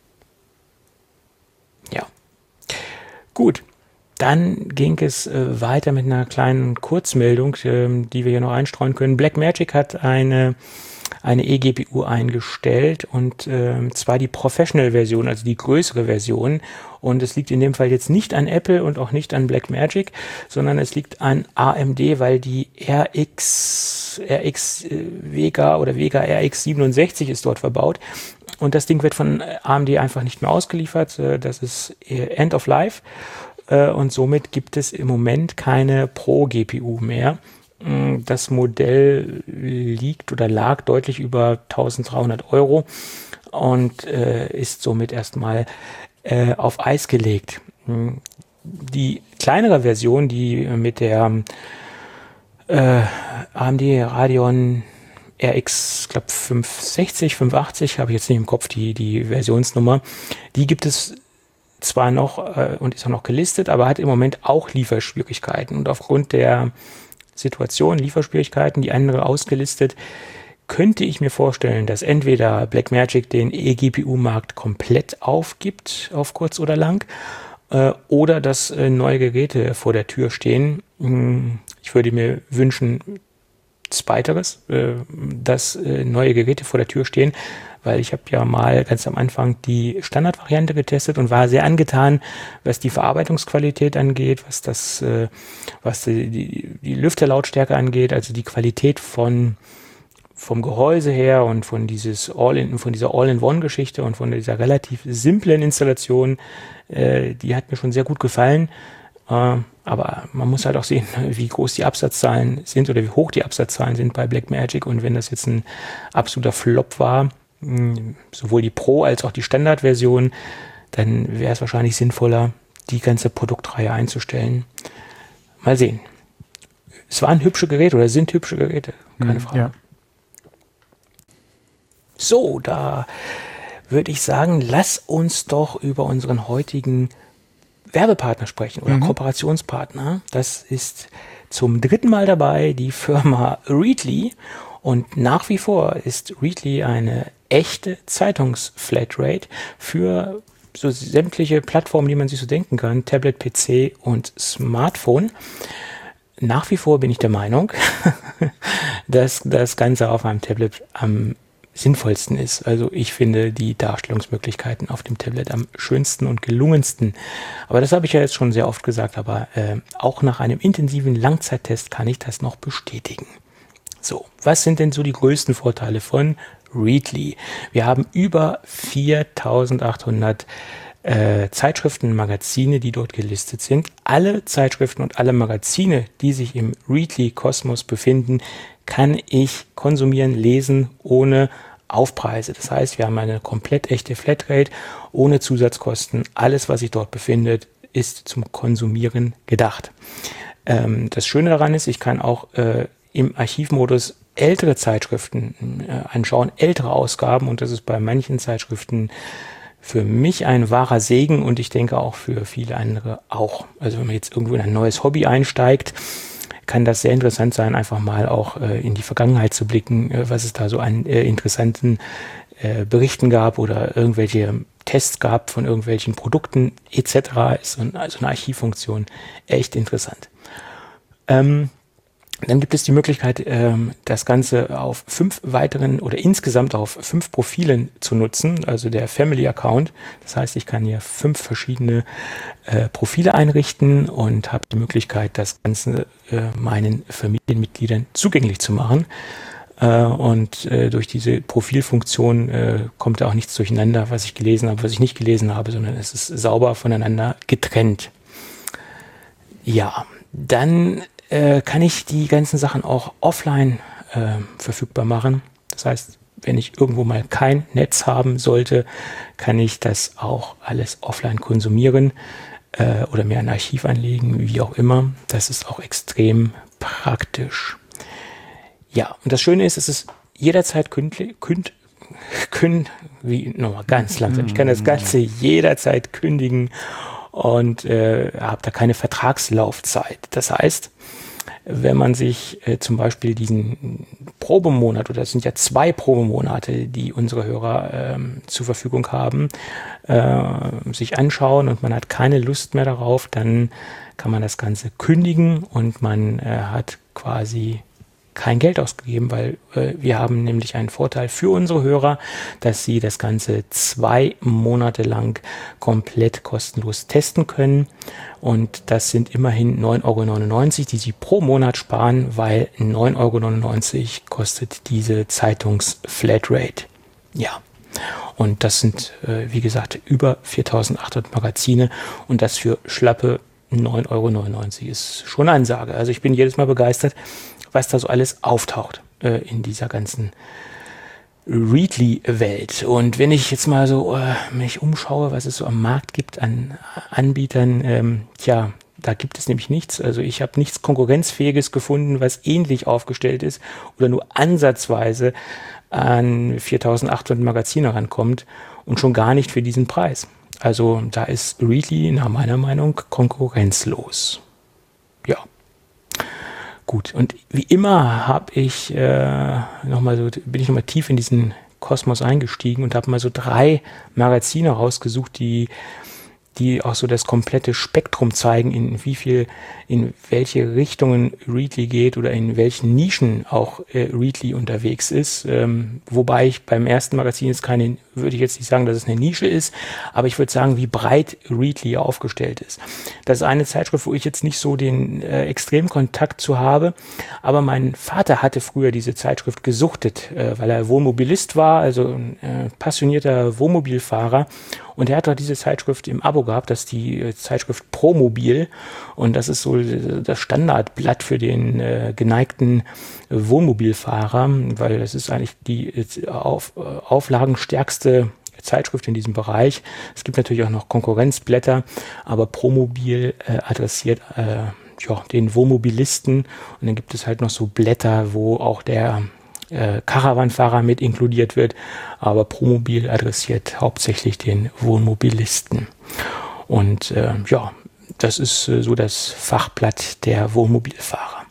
Ja. Gut. Dann ging es weiter mit einer kleinen Kurzmeldung, die wir hier noch einstreuen können. Blackmagic hat eine eGPU eingestellt und zwar die Professional-Version, also die größere Version. Und es liegt in dem Fall jetzt nicht an Apple und auch nicht an Blackmagic, sondern es liegt an AMD, weil die RX Vega oder Vega RX 67 ist dort verbaut. Und das Ding wird von AMD einfach nicht mehr ausgeliefert. Das ist End of Life. Und somit gibt es im Moment keine Pro-GPU mehr. Das Modell lag deutlich über 1.300 € und ist somit erstmal auf Eis gelegt. Die kleinere Version, die mit der AMD Radeon RX, glaube 560, 580, habe ich jetzt nicht im Kopf die Versionsnummer, die gibt es zwar noch und ist auch noch gelistet, aber hat im Moment auch Lieferschwierigkeiten. Und aufgrund der Situation, Lieferschwierigkeiten, die andere ausgelistet, könnte ich mir vorstellen, dass entweder Blackmagic den eGPU-Markt komplett aufgibt, auf kurz oder lang, oder dass neue Geräte vor der Tür stehen. Ich würde mir wünschen, Zweiteres, dass neue Geräte vor der Tür stehen, weil ich habe ja mal ganz am Anfang die Standardvariante getestet und war sehr angetan, was die Verarbeitungsqualität angeht, was die Lüfterlautstärke angeht, also die Qualität vom Gehäuse her und von dieser All-in-One-Geschichte und von dieser relativ simplen Installation, die hat mir schon sehr gut gefallen. Aber man muss halt auch sehen, wie groß die Absatzzahlen sind oder wie hoch die Absatzzahlen sind bei Blackmagic. Und wenn das jetzt ein absoluter Flop war, sowohl die Pro als auch die Standardversion, dann wäre es wahrscheinlich sinnvoller, die ganze Produktreihe einzustellen. Mal sehen. Es waren hübsche Geräte oder sind hübsche Geräte, keine Frage. Ja. So, da würde ich sagen, lass uns doch über unseren heutigen Werbepartner sprechen oder Kooperationspartner. Das ist zum 3. Mal dabei die Firma Readly. Und nach wie vor ist Readly eine echte Zeitungsflatrate für so sämtliche Plattformen, die man sich so denken kann, Tablet, PC und Smartphone. Nach wie vor bin ich der Meinung, dass das Ganze auf einem Tablet am sinnvollsten ist. Also ich finde die Darstellungsmöglichkeiten auf dem Tablet am schönsten und gelungensten. Aber das habe ich ja jetzt schon sehr oft gesagt, aber auch nach einem intensiven Langzeittest kann ich das noch bestätigen. So, was sind denn so die größten Vorteile von Readly? Wir haben über 4.800 Zeitschriften, Magazine, die dort gelistet sind. Alle Zeitschriften und alle Magazine, die sich im Readly-Kosmos befinden, kann ich konsumieren, lesen, ohne Aufpreise. Das heißt, wir haben eine komplett echte Flatrate, ohne Zusatzkosten. Alles, was sich dort befindet, ist zum Konsumieren gedacht. Das Schöne daran ist, ich kann auch im Archivmodus ältere Zeitschriften anschauen, ältere Ausgaben, und das ist bei manchen Zeitschriften für mich ein wahrer Segen und ich denke auch für viele andere auch. Also wenn man jetzt irgendwo in ein neues Hobby einsteigt, kann das sehr interessant sein, einfach mal auch in die Vergangenheit zu blicken, was es da so an interessanten Berichten gab oder irgendwelche Tests gab von irgendwelchen Produkten etc. Ist also eine Archivfunktion echt interessant. Dann gibt es die Möglichkeit, das Ganze auf 5 weiteren oder insgesamt auf 5 Profilen zu nutzen, also der Family Account. Das heißt, ich kann hier 5 verschiedene Profile einrichten und habe die Möglichkeit, das Ganze meinen Familienmitgliedern zugänglich zu machen. Und durch diese Profilfunktion kommt da auch nichts durcheinander, was ich gelesen habe, was ich nicht gelesen habe, sondern es ist sauber voneinander getrennt. Ja, dann kann ich die ganzen Sachen auch offline verfügbar machen. Das heißt, wenn ich irgendwo mal kein Netz haben sollte, kann ich das auch alles offline konsumieren oder mir ein Archiv anlegen, wie auch immer. Das ist auch extrem praktisch. Ja, und das Schöne ist, es ist jederzeit nochmal ganz langsam. Ich kann das Ganze jederzeit kündigen und habe da keine Vertragslaufzeit. Das heißt, wenn man sich zum Beispiel diesen Probemonat, oder es sind ja 2 Probemonate, die unsere Hörer zur Verfügung haben, sich anschauen und man hat keine Lust mehr darauf, dann kann man das Ganze kündigen und man hat quasi kein Geld ausgegeben, weil wir haben nämlich einen Vorteil für unsere Hörer, dass sie das Ganze 2 Monate lang komplett kostenlos testen können. Und das sind immerhin 9,99 €, die sie pro Monat sparen, weil 9,99 € kostet diese Zeitungsflatrate. Ja, und das sind, wie gesagt, über 4.800 Magazine und das für schlappe 9,99 € ist schon eine Ansage. Also ich bin jedes Mal begeistert, was da so alles auftaucht in dieser ganzen Readly-Welt. Und wenn ich jetzt mal so mich umschaue, was es so am Markt gibt an Anbietern, da gibt es nämlich nichts. Also ich habe nichts Konkurrenzfähiges gefunden, was ähnlich aufgestellt ist oder nur ansatzweise an 4.800 Magazine rankommt und schon gar nicht für diesen Preis. Also da ist Readly nach meiner Meinung konkurrenzlos. Ja. Gut, und wie immer bin ich nochmal tief in diesen Kosmos eingestiegen und habe mal so 3 Magazine rausgesucht, die auch so das komplette Spektrum zeigen, in welche Richtungen Readly geht oder in welchen Nischen auch Readly unterwegs ist. Wobei ich beim ersten Magazin würde ich jetzt nicht sagen, dass es eine Nische ist, aber ich würde sagen, wie breit Readly aufgestellt ist. Das ist eine Zeitschrift, wo ich jetzt nicht so den extremen Kontakt zu habe, aber mein Vater hatte früher diese Zeitschrift gesuchtet, weil er Wohnmobilist war, also ein passionierter Wohnmobilfahrer. Und er hat doch diese Zeitschrift im Abo gehabt, das ist die Zeitschrift Promobil. Und das ist so das Standardblatt für den geneigten Wohnmobilfahrer, weil das ist eigentlich die auflagenstärkste Zeitschrift in diesem Bereich. Es gibt natürlich auch noch Konkurrenzblätter, aber Promobil adressiert den Wohnmobilisten. Und dann gibt es halt noch so Blätter, wo auch der Caravan-Fahrer mit inkludiert wird, aber Promobil adressiert hauptsächlich den Wohnmobilisten. Und das ist so das Fachblatt der Wohnmobilfahrer.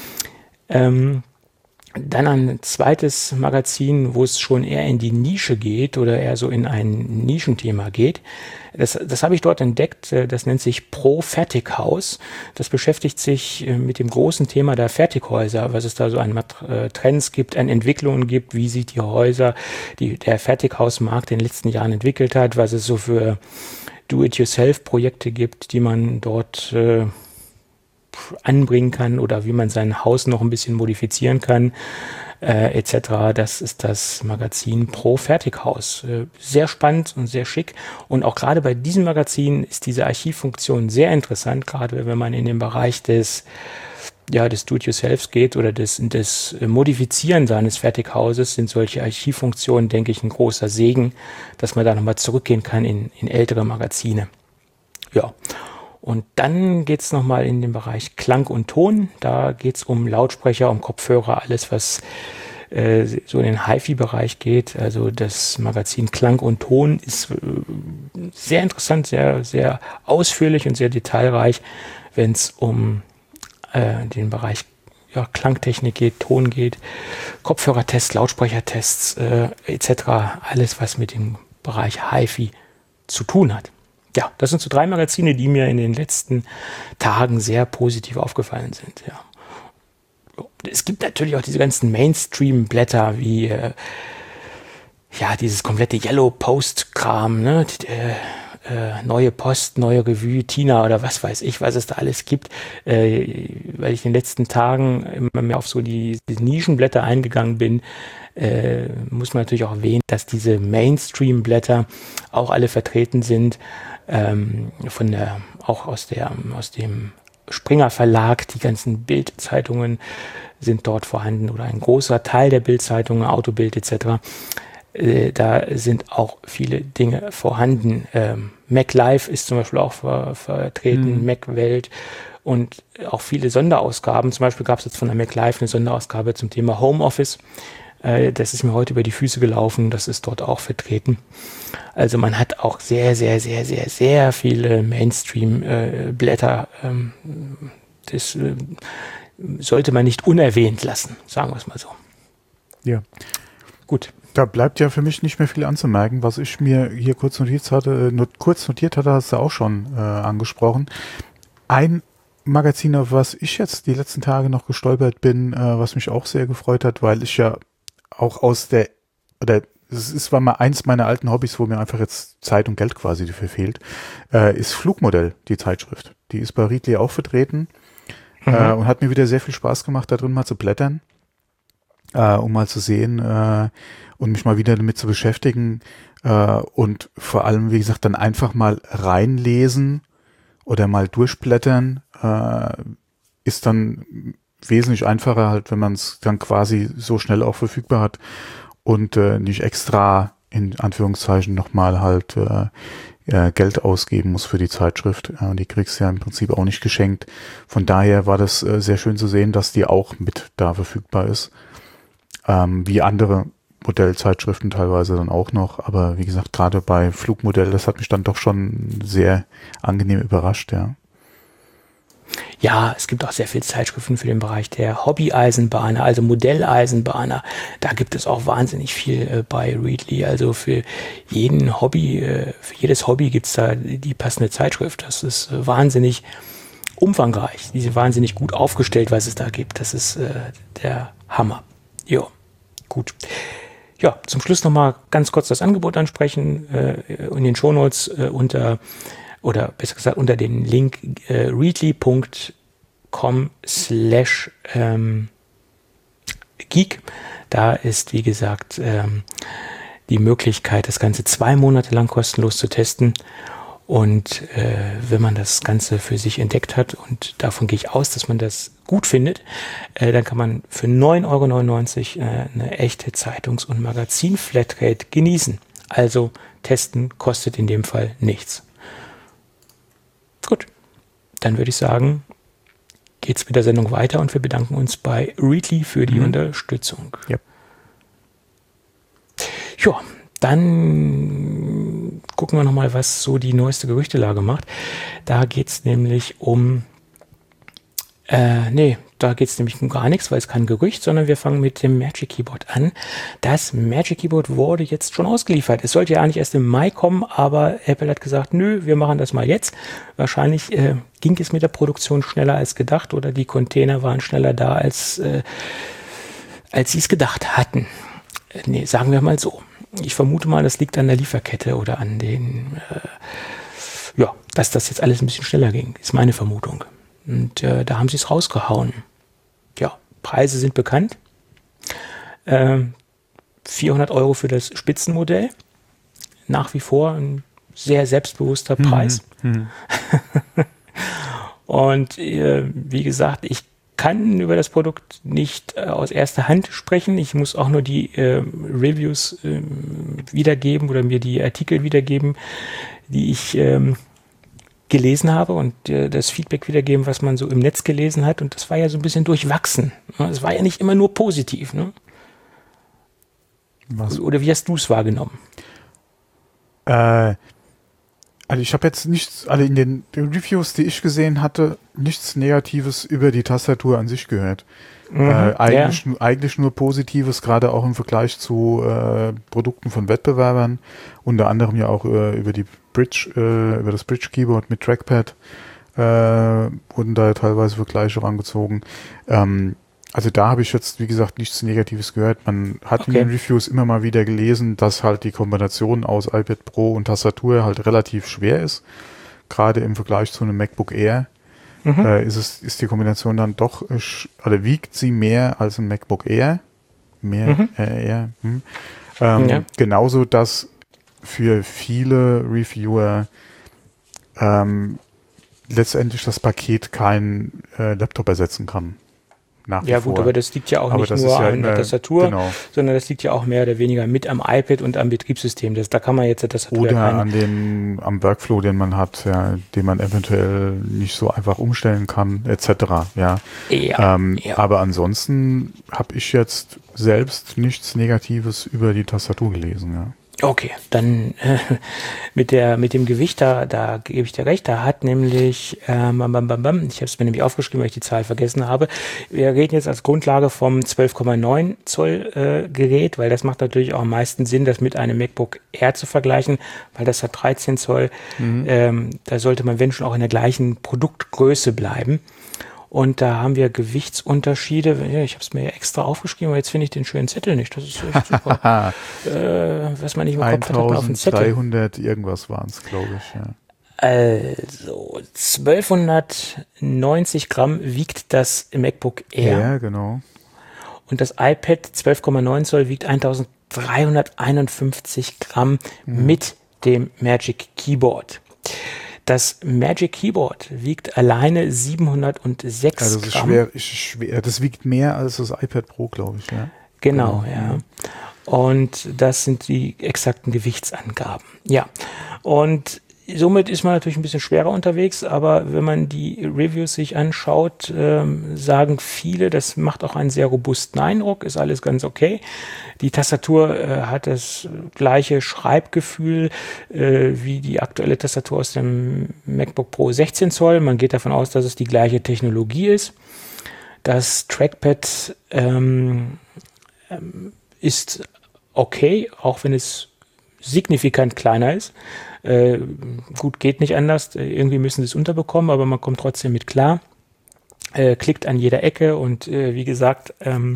Dann ein zweites Magazin, wo es schon eher in die Nische geht oder eher so in ein Nischenthema geht. Das habe ich dort entdeckt. Das nennt sich Pro Fertighaus. Das beschäftigt sich mit dem großen Thema der Fertighäuser, was es da so an Trends gibt, an Entwicklungen gibt, wie sich die Häuser, der Fertighausmarkt in den letzten Jahren entwickelt hat, was es so für Do-it-yourself-Projekte gibt, die man dort anbringen kann oder wie man sein Haus noch ein bisschen modifizieren kann, etc. Das ist das Magazin Pro Fertighaus. Sehr spannend und sehr schick. Und auch gerade bei diesem Magazin ist diese Archivfunktion sehr interessant, gerade wenn man in den Bereich des Do-it-yourselfs geht oder des Modifizieren seines Fertighauses, sind solche Archivfunktionen, denke ich, ein großer Segen, dass man da nochmal zurückgehen kann in ältere Magazine. Ja. Und dann geht's nochmal in den Bereich Klang und Ton. Da geht's um Lautsprecher, um Kopfhörer, alles, was so in den HiFi-Bereich geht. Also das Magazin Klang und Ton ist sehr interessant, sehr, sehr ausführlich und sehr detailreich, wenn es um den Bereich Klangtechnik geht, Ton geht, Kopfhörertests, Lautsprechertests etc. Alles, was mit dem Bereich HiFi zu tun hat. Ja, das sind so 3 Magazine, die mir in den letzten Tagen sehr positiv aufgefallen sind. Ja. Es gibt natürlich auch diese ganzen Mainstream-Blätter wie dieses komplette Yellow Post-Kram, ne? Neue Post, Neue Revue, Tina oder was weiß ich, was es da alles gibt, weil ich in den letzten Tagen immer mehr auf so die Nischenblätter eingegangen bin, muss man natürlich auch erwähnen, dass diese Mainstream-Blätter auch alle vertreten sind, auch aus dem Springer Verlag. Die ganzen Bild-Zeitungen sind dort vorhanden oder ein großer Teil der Bild-Zeitungen, Autobild etc. Da sind auch viele Dinge vorhanden. MacLive ist zum Beispiel auch vertreten, MacWelt und auch viele Sonderausgaben. Zum Beispiel gab es jetzt von der MacLive eine Sonderausgabe zum Thema Homeoffice. Das ist mir heute über die Füße gelaufen. Das ist dort auch vertreten. Also man hat auch sehr, sehr, sehr, sehr, sehr viele Mainstream-Blätter. Das sollte man nicht unerwähnt lassen, sagen wir es mal so. Ja. Gut. Da bleibt ja für mich nicht mehr viel anzumerken. Was ich mir hier kurz notiert hatte, hast du auch schon angesprochen. Ein Magazin, auf was ich jetzt die letzten Tage noch gestolpert bin, was mich auch sehr gefreut hat, weil ich ja auch war mal eins meiner alten Hobbys, wo mir einfach jetzt Zeit und Geld quasi dafür fehlt, ist Flugmodell, die Zeitschrift. Die ist bei Readly auch vertreten und hat mir wieder sehr viel Spaß gemacht, da drin mal zu blättern, um mal zu sehen und mich mal wieder damit zu beschäftigen und vor allem, wie gesagt, dann einfach mal reinlesen oder mal durchblättern, ist dann wesentlich einfacher halt, wenn man es dann quasi so schnell auch verfügbar hat und nicht extra in Anführungszeichen nochmal halt Geld ausgeben muss für die Zeitschrift. Die kriegst du ja im Prinzip auch nicht geschenkt. Von daher war das sehr schön zu sehen, dass die auch mit da verfügbar ist. Wie andere Modellzeitschriften teilweise dann auch noch. Aber wie gesagt, gerade bei Flugmodell, das hat mich dann doch schon sehr angenehm überrascht, ja. Ja, es gibt auch sehr viele Zeitschriften für den Bereich der Hobby-Eisenbahner, also Modelleisenbahner. Da gibt es auch wahnsinnig viel bei Readly. Also für jedes Hobby gibt es da die passende Zeitschrift. Das ist wahnsinnig umfangreich. Die sind wahnsinnig gut aufgestellt, was es da gibt. Das ist der Hammer. Jo, gut. Ja, zum Schluss nochmal ganz kurz das Angebot ansprechen. In den Shownotes unter dem Link readly.com/geek. Da ist, wie gesagt, die Möglichkeit, das Ganze 2 Monate lang kostenlos zu testen. Und wenn man das Ganze für sich entdeckt hat, und davon gehe ich aus, dass man das gut findet, dann kann man für 9,99 € eine echte Zeitungs- und Magazin-Flatrate genießen. Also testen kostet in dem Fall nichts. Gut, dann würde ich sagen, geht's mit der Sendung weiter und wir bedanken uns bei Readly für die Unterstützung. Ja. Ja, dann gucken wir nochmal, was so die neueste Gerüchtelage macht. Da geht es nämlich um da geht es nämlich um gar nichts, weil es kein Gerücht, sondern wir fangen mit dem Magic Keyboard an. Das Magic Keyboard wurde jetzt schon ausgeliefert. Es sollte ja eigentlich erst im Mai kommen, aber Apple hat gesagt, nö, wir machen das mal jetzt. Wahrscheinlich ging es mit der Produktion schneller als gedacht oder die Container waren schneller da, als sie es gedacht hatten. Sagen wir mal so. Ich vermute mal, das liegt an der Lieferkette oder an den, dass das jetzt alles ein bisschen schneller ging, ist meine Vermutung. Und da haben sie es rausgehauen. Ja, Preise sind bekannt. 400 € für das Spitzenmodell. Nach wie vor ein sehr selbstbewusster Preis. Und wie gesagt, ich kann über das Produkt nicht aus erster Hand sprechen. Ich muss auch nur die Reviews wiedergeben oder mir die Artikel wiedergeben, die ich gelesen habe und das Feedback wiedergeben, was man so im Netz gelesen hat. Und das war ja so ein bisschen durchwachsen. Es war ja nicht immer nur positiv. Ne? Oder wie hast du es wahrgenommen? Also ich habe jetzt in den Reviews, die ich gesehen hatte, nichts Negatives über die Tastatur an sich gehört. Eigentlich nur Positives, gerade auch im Vergleich zu Produkten von Wettbewerbern, unter anderem ja auch über das Bridge Keyboard mit Trackpad wurden da teilweise Vergleiche rangezogen. Also da habe ich jetzt, wie gesagt, nichts Negatives gehört. Man hat in den Reviews immer mal wieder gelesen, dass halt die Kombination aus iPad Pro und Tastatur halt relativ schwer ist. Gerade im Vergleich zu einem MacBook Air ist die Kombination dann doch, wiegt sie mehr als ein MacBook Air. Genauso, dass für viele Reviewer letztendlich das Paket keinen Laptop ersetzen kann. Ja gut, aber das liegt ja auch nicht nur an der Tastatur, sondern das liegt ja auch mehr oder weniger mit am iPad und am Betriebssystem. Da kann man jetzt die Tastatur oder am Workflow, den man hat, ja, den man eventuell nicht so einfach umstellen kann, etc. Ja. Aber ansonsten habe ich jetzt selbst nichts Negatives über die Tastatur gelesen. Ja. Okay, dann mit dem Gewicht, da gebe ich dir recht, da hat nämlich, ich habe es mir nämlich aufgeschrieben, weil ich die Zahl vergessen habe, wir reden jetzt als Grundlage vom 12,9 Zoll Gerät, weil das macht natürlich auch am meisten Sinn, das mit einem MacBook Air zu vergleichen, weil das hat 13 Zoll, da sollte man, wenn schon, auch in der gleichen Produktgröße bleiben. Und da haben wir Gewichtsunterschiede. Ja, ich habe es mir extra aufgeschrieben, aber jetzt finde ich den schönen Zettel nicht. Das ist echt super. Was man nicht im Kopf hat, auf dem Zettel. 1300 irgendwas waren es, glaube ich. Ja. Also 1290 Gramm wiegt das MacBook Air. Ja, genau. Und das iPad 12,9 Zoll wiegt 1351 Gramm mit dem Magic Keyboard. Das Magic Keyboard wiegt alleine 706 also das Gramm. Ist schwer. Das wiegt mehr als das iPad Pro, glaube ich. Ja. Genau, ja. Und das sind die exakten Gewichtsangaben. Ja, und somit ist man natürlich ein bisschen schwerer unterwegs, aber wenn man die Reviews sich anschaut, sagen viele, das macht auch einen sehr robusten Eindruck, ist alles ganz okay. Die Tastatur hat das gleiche Schreibgefühl wie die aktuelle Tastatur aus dem MacBook Pro 16 Zoll. Man geht davon aus, dass es die gleiche Technologie ist. Das Trackpad ist okay, auch wenn es signifikant kleiner ist. Gut, geht nicht anders. Irgendwie müssen sie es unterbekommen, aber man kommt trotzdem mit klar. Klickt an jeder Ecke und wie gesagt,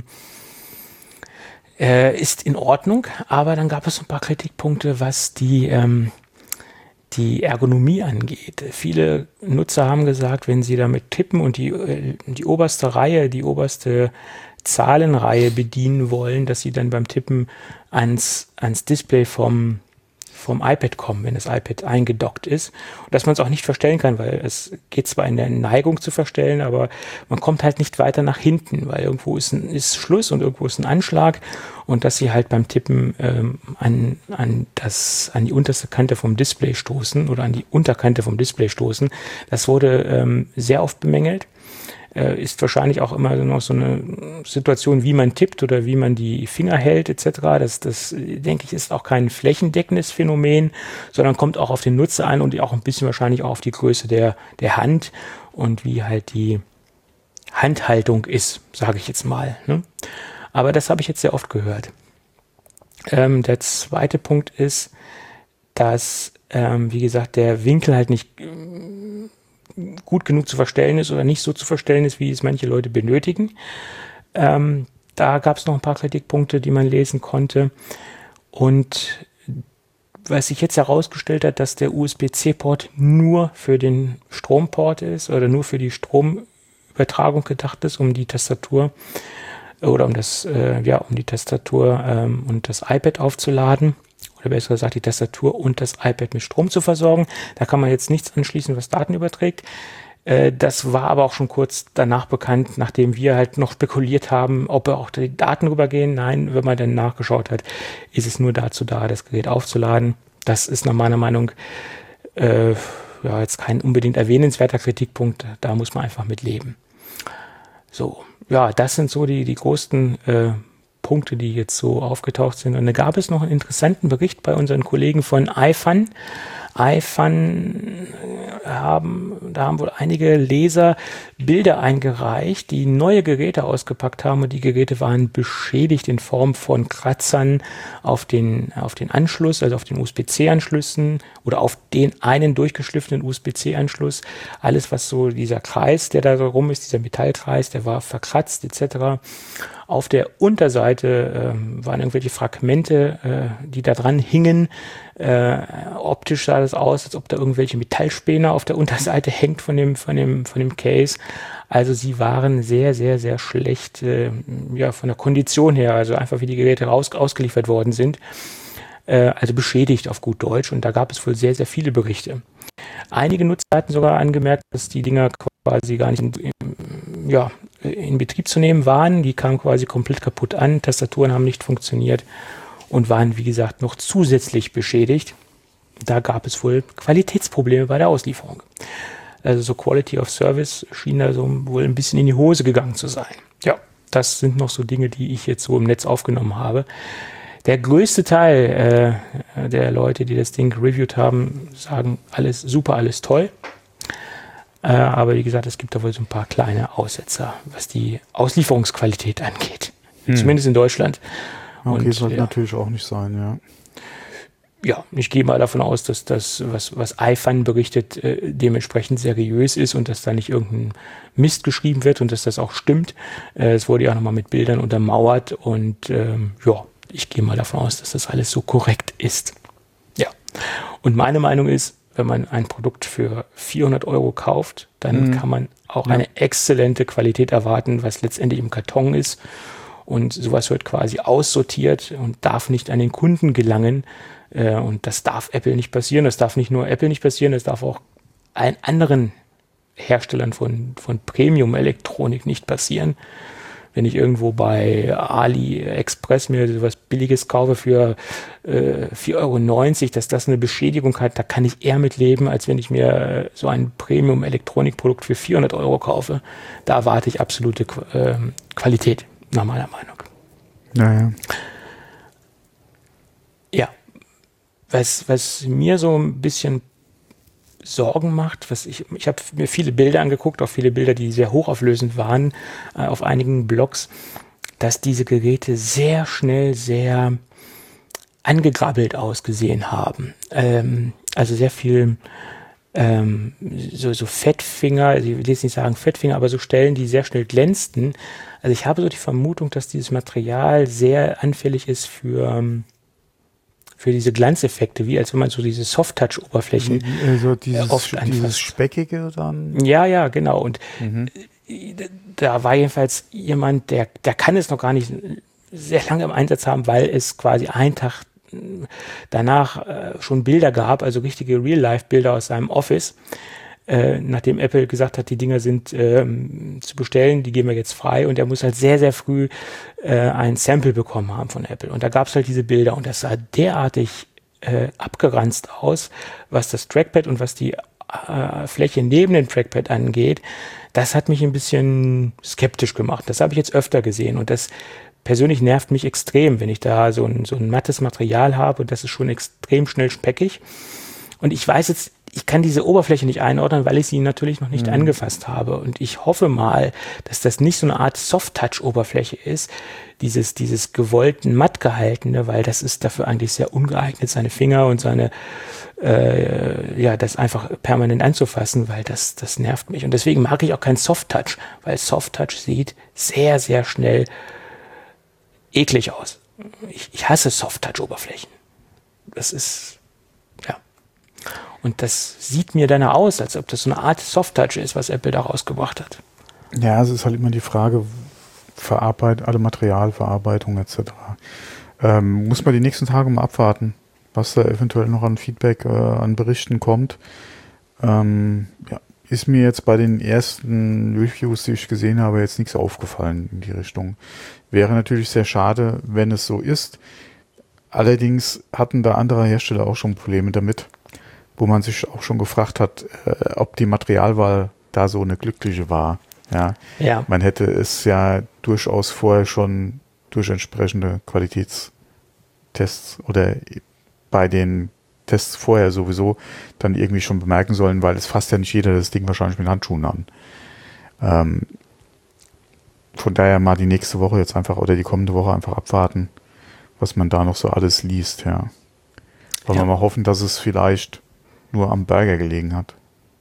ist in Ordnung. Aber dann gab es ein paar Kritikpunkte, was die Ergonomie angeht. Viele Nutzer haben gesagt, wenn sie damit tippen und die oberste Reihe, die oberste Zahlenreihe bedienen wollen, dass sie dann beim Tippen ans Display vom iPad kommen, wenn das iPad eingedockt ist. Und dass man es auch nicht verstellen kann, weil es geht zwar in der Neigung zu verstellen, aber man kommt halt nicht weiter nach hinten, weil irgendwo ist Schluss und irgendwo ist ein Anschlag und dass sie halt beim Tippen an die unterste Kante vom Display stoßen oder an die Unterkante vom Display stoßen, das wurde sehr oft bemängelt. ist wahrscheinlich auch immer noch so eine Situation, wie man tippt oder wie man die Finger hält etc. Das denke ich, ist auch kein flächendeckendes Phänomen, sondern kommt auch auf den Nutzer an und auch ein bisschen wahrscheinlich auch auf die Größe der Hand und wie halt die Handhaltung ist, sage ich jetzt mal. Ne? Aber das habe ich jetzt sehr oft gehört. Der zweite Punkt ist, dass, wie gesagt, der Winkel halt nicht gut genug zu verstellen ist oder nicht so zu verstellen ist, wie es manche Leute benötigen. Da gab es noch ein paar Kritikpunkte, die man lesen konnte. Und was sich jetzt herausgestellt hat, dass der USB-C-Port nur für den Stromport ist oder nur für die Stromübertragung gedacht ist, um die Tastatur oder um die Tastatur und das iPad aufzuladen. Oder besser gesagt, die Tastatur und das iPad mit Strom zu versorgen. Da kann man jetzt nichts anschließen, was Daten überträgt. Das war aber auch schon kurz danach bekannt, nachdem wir halt noch spekuliert haben, ob auch die Daten rübergehen. Nein, wenn man dann nachgeschaut hat, ist es nur dazu da, das Gerät aufzuladen. Das ist nach meiner Meinung jetzt kein unbedingt erwähnenswerter Kritikpunkt. Da muss man einfach mit leben. So, ja, das sind so die größten Punkte, die jetzt so aufgetaucht sind. Und da gab es noch einen interessanten Bericht bei unseren Kollegen von iFun. iFun da haben wohl einige Leser Bilder eingereicht, die neue Geräte ausgepackt haben, und die Geräte waren beschädigt in Form von Kratzern auf den Anschluss, also auf den USB-C-Anschlüssen oder auf den einen durchgeschliffenen USB-C-Anschluss. Alles, was so dieser Kreis, der da so rum ist, dieser Metallkreis, der war verkratzt etc. Auf der Unterseite waren irgendwelche Fragmente, die da dran hingen. Optisch sah das aus, als ob da irgendwelche Metallspäne auf der Unterseite hängt von dem Case. Also sie waren sehr, sehr, sehr schlecht von der Kondition her, also einfach wie die Geräte ausgeliefert worden sind. Also beschädigt auf gut Deutsch, und da gab es wohl sehr, sehr viele Berichte. Einige Nutzer hatten sogar angemerkt, dass die Dinger quasi gar nicht in Betrieb zu nehmen waren. Die kamen quasi komplett kaputt an, Tastaturen haben nicht funktioniert und waren, wie gesagt, noch zusätzlich beschädigt. Da gab es wohl Qualitätsprobleme bei der Auslieferung. Also so Quality of Service schien da so wohl ein bisschen in die Hose gegangen zu sein. Ja, das sind noch so Dinge, die ich jetzt so im Netz aufgenommen habe. Der größte Teil der Leute, die das Ding reviewed haben, sagen, alles super, alles toll. Aber wie gesagt, es gibt da wohl so ein paar kleine Aussetzer, was die Auslieferungsqualität angeht. Zumindest in Deutschland. Okay, und sollte natürlich auch nicht sein, ja. Ja, ich gehe mal davon aus, dass das, was iFun berichtet, dementsprechend seriös ist und dass da nicht irgendein Mist geschrieben wird und dass das auch stimmt. Es wurde ja auch nochmal mit Bildern untermauert und ich gehe mal davon aus, dass das alles so korrekt ist. Ja, und meine Meinung ist, wenn man ein Produkt für 400 € kauft, dann kann man auch eine exzellente Qualität erwarten, was letztendlich im Karton ist. Und sowas wird quasi aussortiert und darf nicht an den Kunden gelangen. Und das darf Apple nicht passieren. Das darf nicht nur Apple nicht passieren, das darf auch allen anderen Herstellern von Premium-Elektronik nicht passieren. Wenn ich irgendwo bei AliExpress mir sowas Billiges kaufe für 4,90 €, dass das eine Beschädigung hat, da kann ich eher mit leben, als wenn ich mir so ein Premium-Elektronikprodukt für 400 € kaufe. Da erwarte ich absolute Qualität, nach meiner Meinung. Naja. Ja, was mir so ein bisschen Sorgen macht, ich habe mir viele Bilder angeguckt, auch viele Bilder, die sehr hochauflösend waren, auf einigen Blogs, dass diese Geräte sehr schnell sehr angegrabbelt ausgesehen haben. Also sehr viel so Fettfinger, ich will jetzt nicht sagen Fettfinger, aber so Stellen, die sehr schnell glänzten. Also ich habe so die Vermutung, dass dieses Material sehr anfällig ist für diese Glanzeffekte, wie als wenn man so diese Soft-Touch-Oberflächen oft anfasst. Dieses Speckige dann? Ja, genau. Und da war jedenfalls jemand, der kann es noch gar nicht sehr lange im Einsatz haben, weil es quasi einen Tag danach schon Bilder gab, also richtige Real-Life-Bilder aus seinem Office, nachdem Apple gesagt hat, die Dinger sind zu bestellen, die geben wir jetzt frei, und er muss halt sehr, sehr früh ein Sample bekommen haben von Apple. Und da gab es halt diese Bilder, und das sah derartig abgeranzt aus, was das Trackpad und was die Fläche neben dem Trackpad angeht, das hat mich ein bisschen skeptisch gemacht. Das habe ich jetzt öfter gesehen und das persönlich nervt mich extrem, wenn ich da so ein mattes Material habe und das ist schon extrem schnell speckig. Und ich weiß jetzt, ich kann diese Oberfläche nicht einordnen, weil ich sie natürlich noch nicht angefasst habe. Und ich hoffe mal, dass das nicht so eine Art Soft-Touch-Oberfläche ist, dieses gewollten matt gehaltene, weil das ist dafür eigentlich sehr ungeeignet, seine Finger und das einfach permanent anzufassen, weil das nervt mich. Und deswegen mag ich auch kein Soft-Touch, weil Soft-Touch sieht sehr, sehr schnell eklig aus. Ich hasse Soft-Touch-Oberflächen. Das ist, ja. Und das sieht mir danach aus, als ob das so eine Art Soft-Touch ist, was Apple da rausgebracht hat. Ja, es ist halt immer die Frage, alle Materialverarbeitung etc. Muss man die nächsten Tage mal abwarten, was da eventuell noch an Feedback, an Berichten kommt. Ist mir jetzt bei den ersten Reviews, die ich gesehen habe, jetzt nichts aufgefallen in die Richtung. Wäre natürlich sehr schade, wenn es so ist. Allerdings hatten da andere Hersteller auch schon Probleme damit, wo man sich auch schon gefragt hat, ob die Materialwahl da so eine glückliche war. Ja. Man hätte es ja durchaus vorher schon durch entsprechende Qualitätstests oder bei den Tests vorher sowieso dann irgendwie schon bemerken sollen, weil es fasst ja nicht jeder das Ding wahrscheinlich mit Handschuhen an. Von daher mal die nächste Woche jetzt einfach oder die kommende Woche einfach abwarten, was man da noch so alles liest, ja. Wollen wir mal hoffen, dass es vielleicht nur am Burger gelegen hat.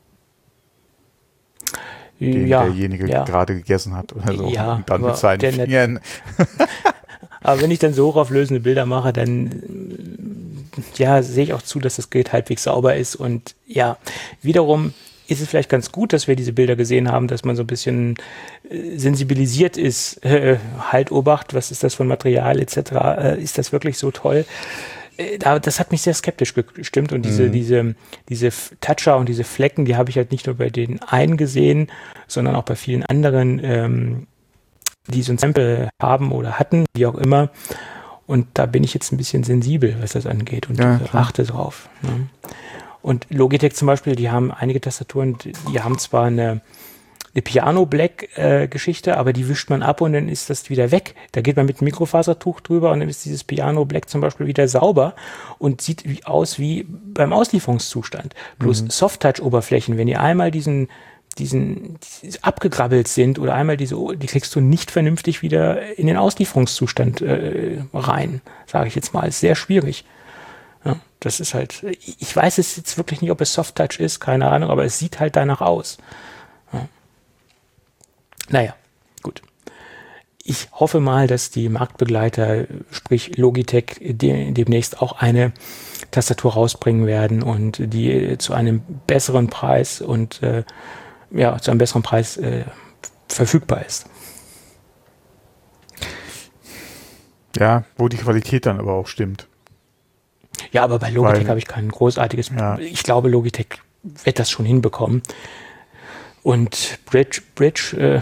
Den derjenige gerade gegessen hat oder so. Ja, und dann mit seinen Fingern. Aber wenn ich dann so hochauflösende Bilder mache, dann sehe ich auch zu, dass das Gerät halbwegs sauber ist. Und ja, wiederum ist es vielleicht ganz gut, dass wir diese Bilder gesehen haben, dass man so ein bisschen sensibilisiert ist. Halt, Obacht, was ist das für ein Material etc. Ist das wirklich so toll? Das hat mich sehr skeptisch gestimmt und diese Toucher und diese Flecken, die habe ich halt nicht nur bei den einen gesehen, sondern auch bei vielen anderen, die so ein Sample haben oder hatten, wie auch immer. Und da bin ich jetzt ein bisschen sensibel, was das angeht und achte drauf. Ne? Und Logitech zum Beispiel, die haben einige Tastaturen, die haben zwar eine Piano Black Geschichte, aber die wischt man ab und dann ist das wieder weg. Da geht man mit einem Mikrofasertuch drüber und dann ist dieses Piano Black zum Beispiel wieder sauber und sieht aus wie beim Auslieferungszustand. Bloß Soft-Touch-Oberflächen, wenn die einmal diesen abgegrabbelt sind oder einmal die kriegst du nicht vernünftig wieder in den Auslieferungszustand rein, sage ich jetzt mal. Ist sehr schwierig. Ja, das ist halt, ich weiß es jetzt wirklich nicht, ob es Soft-Touch ist, keine Ahnung, aber es sieht halt danach aus. Ja. Naja, gut. Ich hoffe mal, dass die Marktbegleiter, sprich Logitech, demnächst auch eine Tastatur rausbringen werden und die zu einem besseren Preis verfügbar ist. Ja, wo die Qualität dann aber auch stimmt. Ja, aber bei Logitech habe ich kein großartiges. Ja. Ich glaube, Logitech wird das schon hinbekommen. Und Bridge,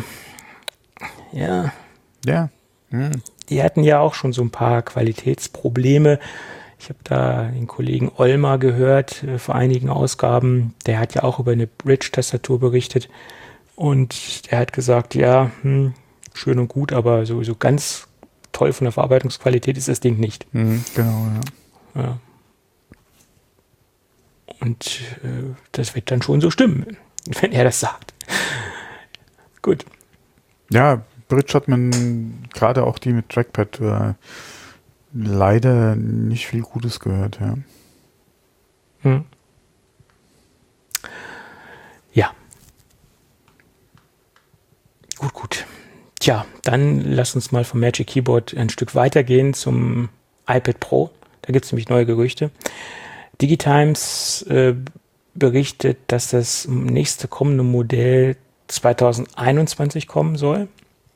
die hatten ja auch schon so ein paar Qualitätsprobleme. Ich habe da den Kollegen Olmer gehört vor einigen Ausgaben. Der hat ja auch über eine Bridge-Tastatur berichtet. Und er hat gesagt, schön und gut, aber so ganz toll von der Verarbeitungsqualität ist das Ding nicht. Genau, ja. Und das wird dann schon so stimmen, wenn er das sagt. Gut. Ja, Bridge hat man gerade auch die mit Trackpad leider nicht viel Gutes gehört, ja. Ja. Gut. Tja, dann lass uns mal vom Magic Keyboard ein Stück weitergehen zum iPad Pro. Da gibt es nämlich neue Gerüchte. DigiTimes berichtet, dass das nächste kommende Modell 2021 kommen soll.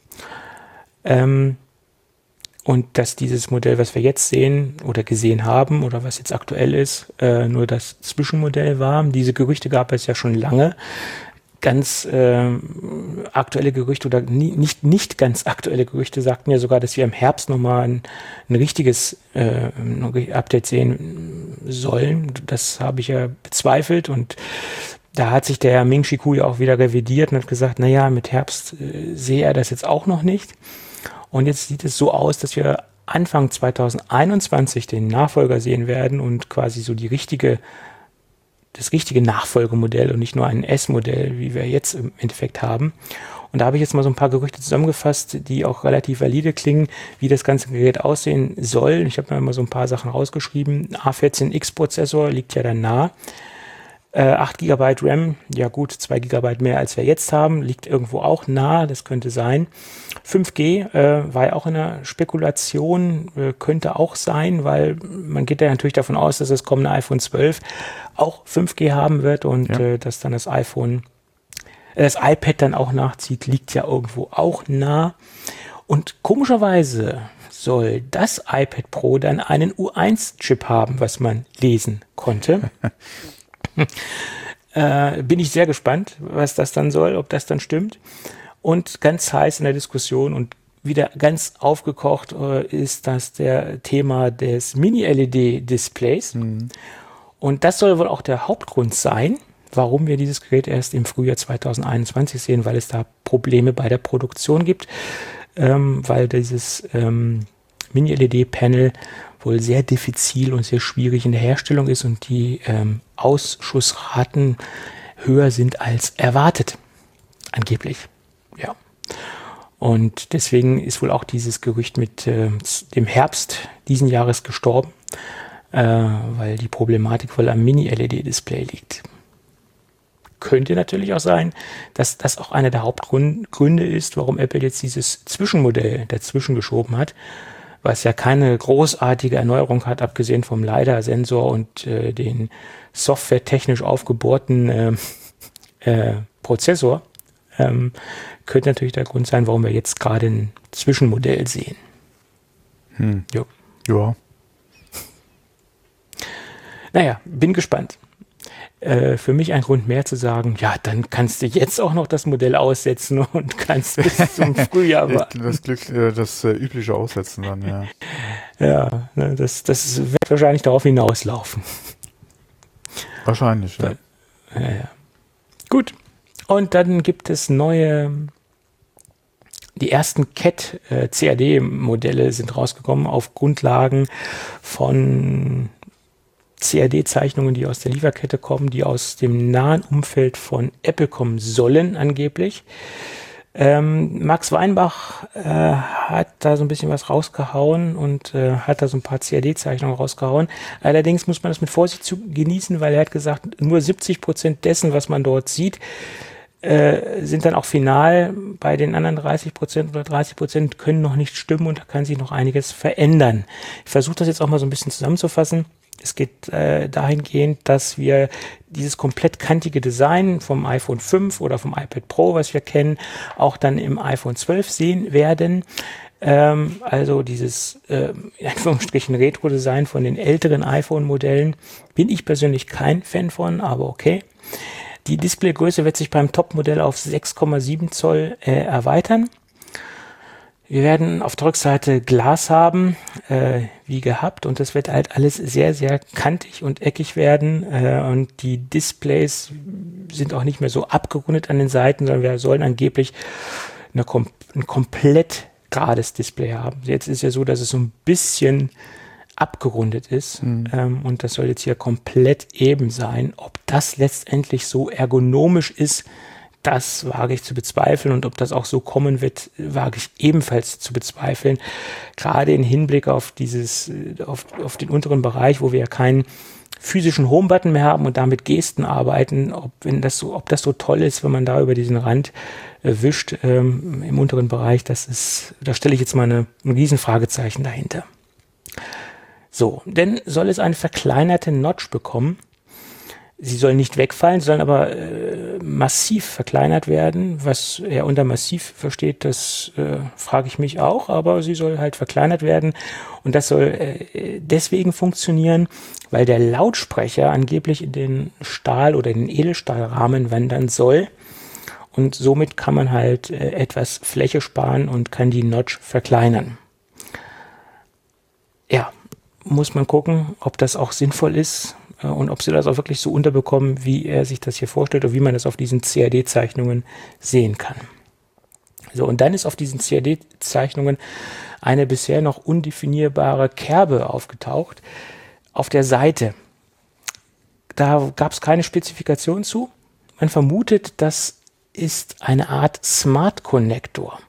Und dass dieses Modell, was wir jetzt sehen oder gesehen haben oder was jetzt aktuell ist, nur das Zwischenmodell war. Diese Gerüchte gab es ja schon lange. Ganz aktuelle Gerüchte oder nicht ganz aktuelle Gerüchte sagten ja sogar, dass wir im Herbst nochmal ein richtiges Update sehen sollen. Das habe ich ja bezweifelt und da hat sich der Herr Ming-Chi Kuo ja auch wieder revidiert und hat gesagt, naja, mit Herbst sehe er das jetzt auch noch nicht. Und jetzt sieht es so aus, dass wir Anfang 2021 den Nachfolger sehen werden und quasi so das richtige Nachfolgemodell und nicht nur ein S-Modell, wie wir jetzt im Endeffekt haben. Und da habe ich jetzt mal so ein paar Gerüchte zusammengefasst, die auch relativ valide klingen, wie das ganze Gerät aussehen soll. Ich habe mir mal so ein paar Sachen rausgeschrieben. A14X-Prozessor liegt ja dann nah. 8 GB RAM, ja gut, 2 GB mehr als wir jetzt haben, liegt irgendwo auch nah, das könnte sein. 5G war ja auch in der Spekulation, könnte auch sein, weil man geht ja natürlich davon aus, dass das kommende iPhone 12 auch 5G haben wird und dass dann das iPad dann auch nachzieht, liegt ja irgendwo auch nah. Und komischerweise soll das iPad Pro dann einen U1-Chip haben, was man lesen konnte. Bin ich sehr gespannt, was das dann soll, ob das dann stimmt. Und ganz heiß in der Diskussion und wieder ganz aufgekocht ist das der Thema des Mini-LED-Displays. Mhm. Und das soll wohl auch der Hauptgrund sein, warum wir dieses Gerät erst im Frühjahr 2021 sehen, weil es da Probleme bei der Produktion gibt, weil dieses Mini-LED-Panel wohl sehr diffizil und sehr schwierig in der Herstellung ist und die Ausschussraten höher sind als erwartet. Angeblich. Ja. Und deswegen ist wohl auch dieses Gerücht mit dem Herbst diesen Jahres gestorben, weil die Problematik wohl am Mini-LED-Display liegt. Könnte natürlich auch sein, dass das auch einer der Hauptgründe ist, warum Apple jetzt dieses Zwischenmodell dazwischen geschoben hat, was ja keine großartige Erneuerung hat, abgesehen vom LiDAR-Sensor und den softwaretechnisch aufgebohrten Prozessor. Könnte natürlich der Grund sein, warum wir jetzt gerade ein Zwischenmodell sehen. Ja. Naja, bin gespannt. Für mich ein Grund mehr zu sagen, ja, dann kannst du jetzt auch noch das Modell aussetzen und kannst bis zum Frühjahr warten. Das übliche Aussetzen dann, ja. Ja, ne, das wird wahrscheinlich darauf hinauslaufen. Wahrscheinlich, ja. Ja. Gut. Und dann gibt es die ersten CAD-Modelle sind rausgekommen auf Grundlagen von CAD-Zeichnungen, die aus der Lieferkette kommen, die aus dem nahen Umfeld von Apple kommen sollen, angeblich. Max Weinbach hat da so ein bisschen was rausgehauen und hat da so ein paar CAD-Zeichnungen rausgehauen. Allerdings muss man das mit Vorsicht genießen, weil er hat gesagt, nur 70% dessen, was man dort sieht, sind dann auch final. Bei den anderen 30% oder 30% können noch nicht stimmen und da kann sich noch einiges verändern. Ich versuche das jetzt auch mal so ein bisschen zusammenzufassen. Es geht dahingehend, dass wir dieses komplett kantige Design vom iPhone 5 oder vom iPad Pro, was wir kennen, auch dann im iPhone 12 sehen werden. Also dieses in Anführungsstrichen Retro-Design von den älteren iPhone-Modellen bin ich persönlich kein Fan von, aber okay. Die Displaygröße wird sich beim Top-Modell auf 6,7 Zoll erweitern. Wir werden auf der Rückseite Glas haben, wie gehabt, und das wird halt alles sehr, sehr kantig und eckig werden und die Displays sind auch nicht mehr so abgerundet an den Seiten, sondern wir sollen angeblich ein komplett gerades Display haben. Jetzt ist ja so, dass es so ein bisschen abgerundet ist und das soll jetzt hier komplett eben sein. Ob das letztendlich so ergonomisch ist, das wage ich zu bezweifeln und ob das auch so kommen wird, wage ich ebenfalls zu bezweifeln. Gerade im Hinblick auf auf den unteren Bereich, wo wir ja keinen physischen Home-Button mehr haben und damit Gesten arbeiten, ob das so toll ist, wenn man da über diesen Rand wischt im unteren Bereich, da stelle ich jetzt mal ein Riesenfragezeichen dahinter. So, denn soll es eine verkleinerte Notch bekommen. Sie sollen nicht wegfallen, sollen aber massiv verkleinert werden. Was er unter massiv versteht, das frage ich mich auch, aber sie soll halt verkleinert werden. Und das soll deswegen funktionieren, weil der Lautsprecher angeblich in den Stahl- oder in den Edelstahlrahmen wandern soll. Und somit kann man halt etwas Fläche sparen und kann die Notch verkleinern. Ja, muss man gucken, ob das auch sinnvoll ist und ob sie das auch wirklich so unterbekommen, wie er sich das hier vorstellt oder wie man das auf diesen CAD-Zeichnungen sehen kann. So, und dann ist auf diesen CAD-Zeichnungen eine bisher noch undefinierbare Kerbe aufgetaucht auf der Seite. Da gab es keine Spezifikation zu. Man vermutet, das ist eine Art Smart Connector.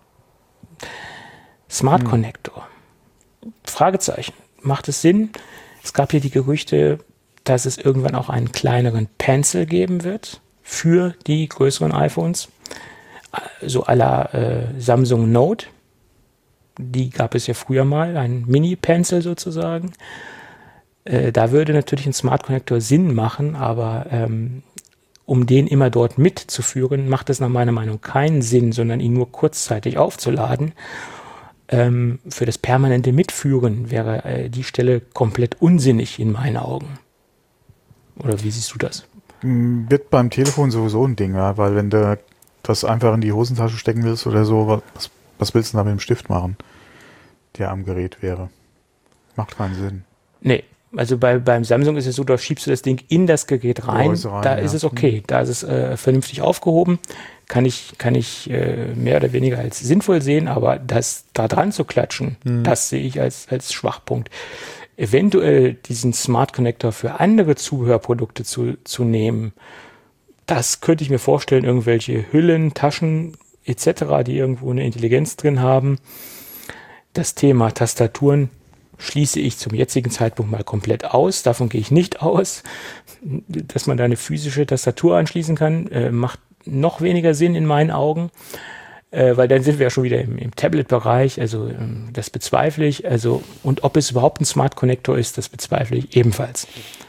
Smart Connector. Fragezeichen. Macht es Sinn? Es gab hier die Gerüchte, dass es irgendwann auch einen kleineren Pencil geben wird für die größeren iPhones. So à la Samsung Note. Die gab es ja früher mal, ein Mini-Pencil sozusagen. Da würde natürlich ein Smart Connector Sinn machen, aber um den immer dort mitzuführen, macht es nach meiner Meinung keinen Sinn, sondern ihn nur kurzzeitig aufzuladen. Für das permanente Mitführen wäre die Stelle komplett unsinnig in meinen Augen. Oder wie siehst du das? Wird beim Telefon sowieso ein Ding, ja, weil wenn du das einfach in die Hosentasche stecken willst oder so, was willst du da mit dem Stift machen, der am Gerät wäre? Macht keinen Sinn. Nee, also beim Samsung ist es so, da schiebst du das Ding in das Gerät rein, da ist es okay, da ist es vernünftig aufgehoben, kann ich mehr oder weniger als sinnvoll sehen, aber das da dran zu klatschen, das sehe ich als Schwachpunkt. Eventuell diesen Smart Connector für andere Zubehörprodukte zu nehmen, das könnte ich mir vorstellen, irgendwelche Hüllen, Taschen etc., die irgendwo eine Intelligenz drin haben. Das Thema Tastaturen schließe ich zum jetzigen Zeitpunkt mal komplett aus. Davon gehe ich nicht aus. Dass man da eine physische Tastatur anschließen kann, macht noch weniger Sinn in meinen Augen, weil dann sind wir ja schon wieder im Tablet-Bereich, also das bezweifle ich. Also, und ob es überhaupt ein Smart Connector ist, das bezweifle ich ebenfalls.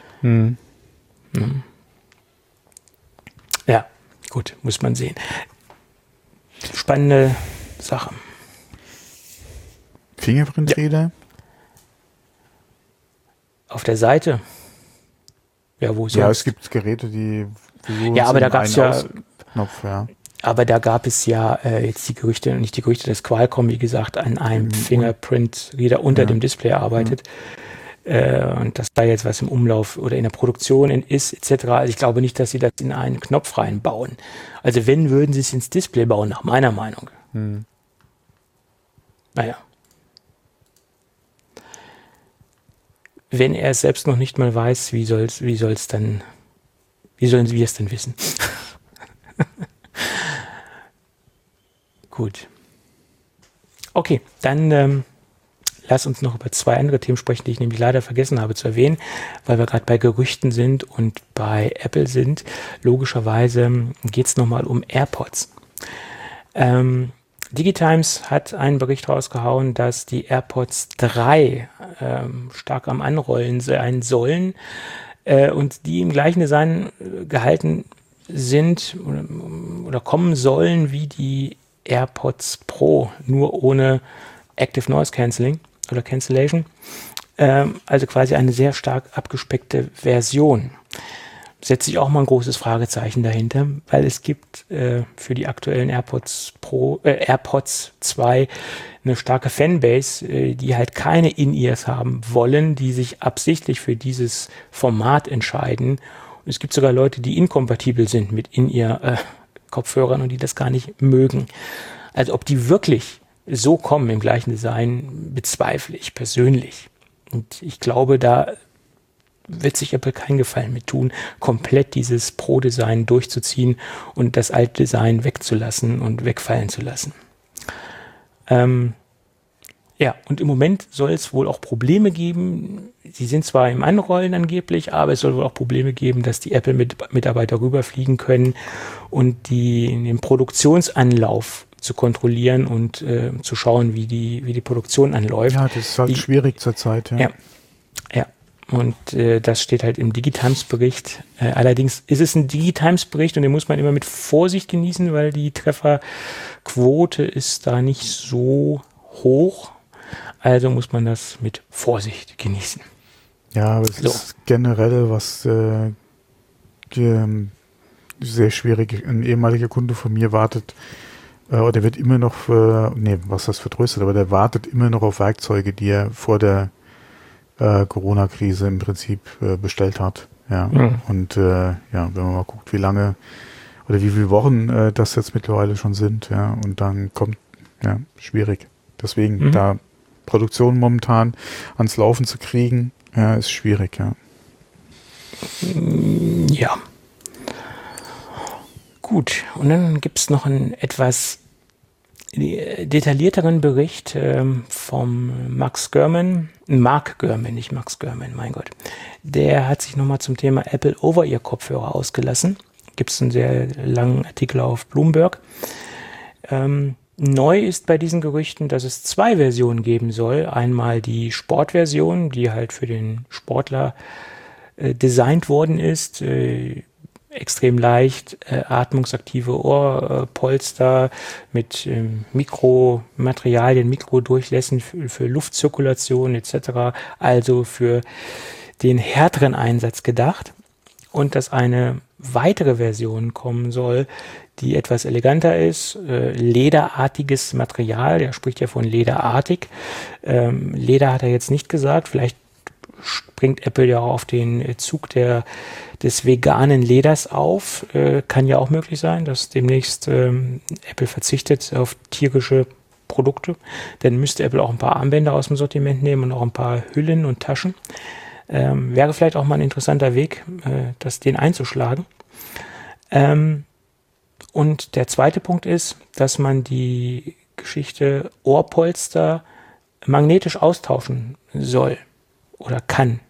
Ja, gut, muss man sehen. Spannende Sache. Fingerprint-Reader? Auf der Seite? Ja, wo sonst? Ja, es gibt Geräte, die... Ja, aber da gab es ja... Knopf, ja. Aber da gab es ja jetzt die Gerüchte, nicht die Gerüchte, dass Qualcomm, wie gesagt, an einem Fingerprint-Reader unter dem Display arbeitet. Und dass da jetzt was im Umlauf oder in der Produktion ist, etc. Also ich glaube nicht, dass sie das in einen Knopf reinbauen. Also wenn, würden sie es ins Display bauen, nach meiner Meinung. Naja. Wenn er es selbst noch nicht mal weiß, wie sollen wir es denn wissen? Gut. Okay, dann lass uns noch über zwei andere Themen sprechen, die ich nämlich leider vergessen habe zu erwähnen, weil wir gerade bei Gerüchten sind und bei Apple sind. Logischerweise geht es nochmal um AirPods. DigiTimes hat einen Bericht rausgehauen, dass die AirPods 3 stark am Anrollen sein sollen und die im gleichen Design gehalten sind oder kommen sollen wie die AirPods Pro, nur ohne Active Noise Cancelling oder Cancellation. Also quasi eine sehr stark abgespeckte Version. Setze ich auch mal ein großes Fragezeichen dahinter, weil es gibt für die aktuellen AirPods 2 eine starke Fanbase, die halt keine In-Ears haben wollen, die sich absichtlich für dieses Format entscheiden. Und es gibt sogar Leute, die inkompatibel sind mit In-Ear-Kopfhörern und die das gar nicht mögen. Also ob die wirklich so kommen im gleichen Design, bezweifle ich persönlich. Und ich glaube, da wird sich Apple keinen Gefallen mit tun, komplett dieses Pro-Design durchzuziehen und das alte Design wegzulassen und wegfallen zu lassen. Ja, und im Moment soll es wohl auch Probleme geben. Sie sind zwar im Anrollen angeblich, aber es soll wohl auch Probleme geben, dass die Apple-Mitarbeiter rüberfliegen können und den Produktionsanlauf zu kontrollieren und zu schauen, wie die Produktion anläuft. Ja, das ist halt schwierig zurzeit. Ja. Und das steht halt im DigiTimes-Bericht. Allerdings ist es ein DigiTimes-Bericht und den muss man immer mit Vorsicht genießen, weil die Trefferquote ist da nicht so hoch. Also muss man das mit Vorsicht genießen. Ja, aber es ist generell was sehr schwierig. Ein ehemaliger Kunde von mir wartet, oder wird immer noch, was das vertröstet, aber der wartet immer noch auf Werkzeuge, die er vor der Corona-Krise im Prinzip bestellt hat. Ja. Und wenn man mal guckt, wie lange oder wie viele Wochen das jetzt mittlerweile schon sind, ja, und dann kommt, schwierig. Deswegen da Produktion momentan ans Laufen zu kriegen, ist schwierig, ja. Ja. Gut, und dann gibt es noch einen etwas detaillierteren Bericht vom Mark Gurman, nicht Max Gurman, mein Gott. Der hat sich nochmal zum Thema Apple Over-Ear-Kopfhörer ausgelassen. Gibt es einen sehr langen Artikel auf Bloomberg. Neu ist bei diesen Gerüchten, dass es 2 Versionen geben soll. Einmal die Sportversion, die halt für den Sportler designt worden ist, extrem leicht, atmungsaktive Ohrpolster mit Mikromaterialien, Mikrodurchlässen für Luftzirkulation etc., also für den härteren Einsatz gedacht. Und dass eine weitere Version kommen soll, die etwas eleganter ist, lederartiges Material, er spricht ja von lederartig. Leder hat er jetzt nicht gesagt, vielleicht springt Apple ja auch auf den Zug des veganen Leders auf. Kann ja auch möglich sein, dass demnächst Apple verzichtet auf tierische Produkte. Dann müsste Apple auch ein paar Armbänder aus dem Sortiment nehmen und auch ein paar Hüllen und Taschen. Wäre vielleicht auch mal ein interessanter Weg, den einzuschlagen. Und der zweite Punkt ist, dass man die Geschichte Ohrpolster magnetisch austauschen soll oder kann.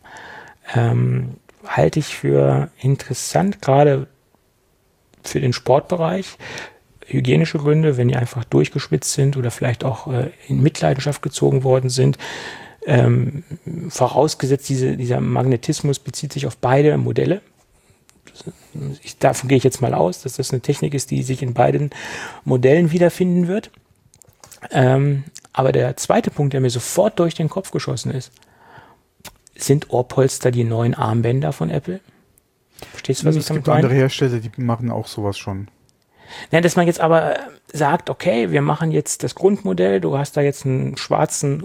Halte ich für interessant, gerade für den Sportbereich. Hygienische Gründe, wenn die einfach durchgeschwitzt sind oder vielleicht auch in Mitleidenschaft gezogen worden sind. Vorausgesetzt, dieser Magnetismus bezieht sich auf beide Modelle. Davon gehe ich jetzt mal aus, dass das eine Technik ist, die sich in beiden Modellen wiederfinden wird. Aber der zweite Punkt, der mir sofort durch den Kopf geschossen ist, sind Ohrpolster die neuen Armbänder von Apple? Verstehst du, was ich damit meine? Es gibt andere Hersteller, die machen auch sowas schon. Ja, dass man jetzt aber sagt, okay, wir machen jetzt das Grundmodell, du hast da jetzt ein schwarzes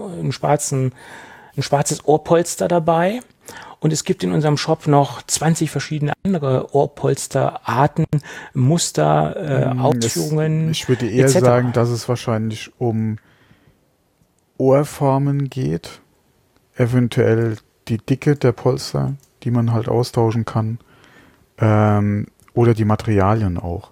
Ohrpolster dabei und es gibt in unserem Shop noch 20 verschiedene andere Ohrpolsterarten, Muster, Ausführungen. Ich würde eher sagen, dass es wahrscheinlich um Ohrformen geht, eventuell die Dicke der Polster, die man halt austauschen kann, oder die Materialien auch.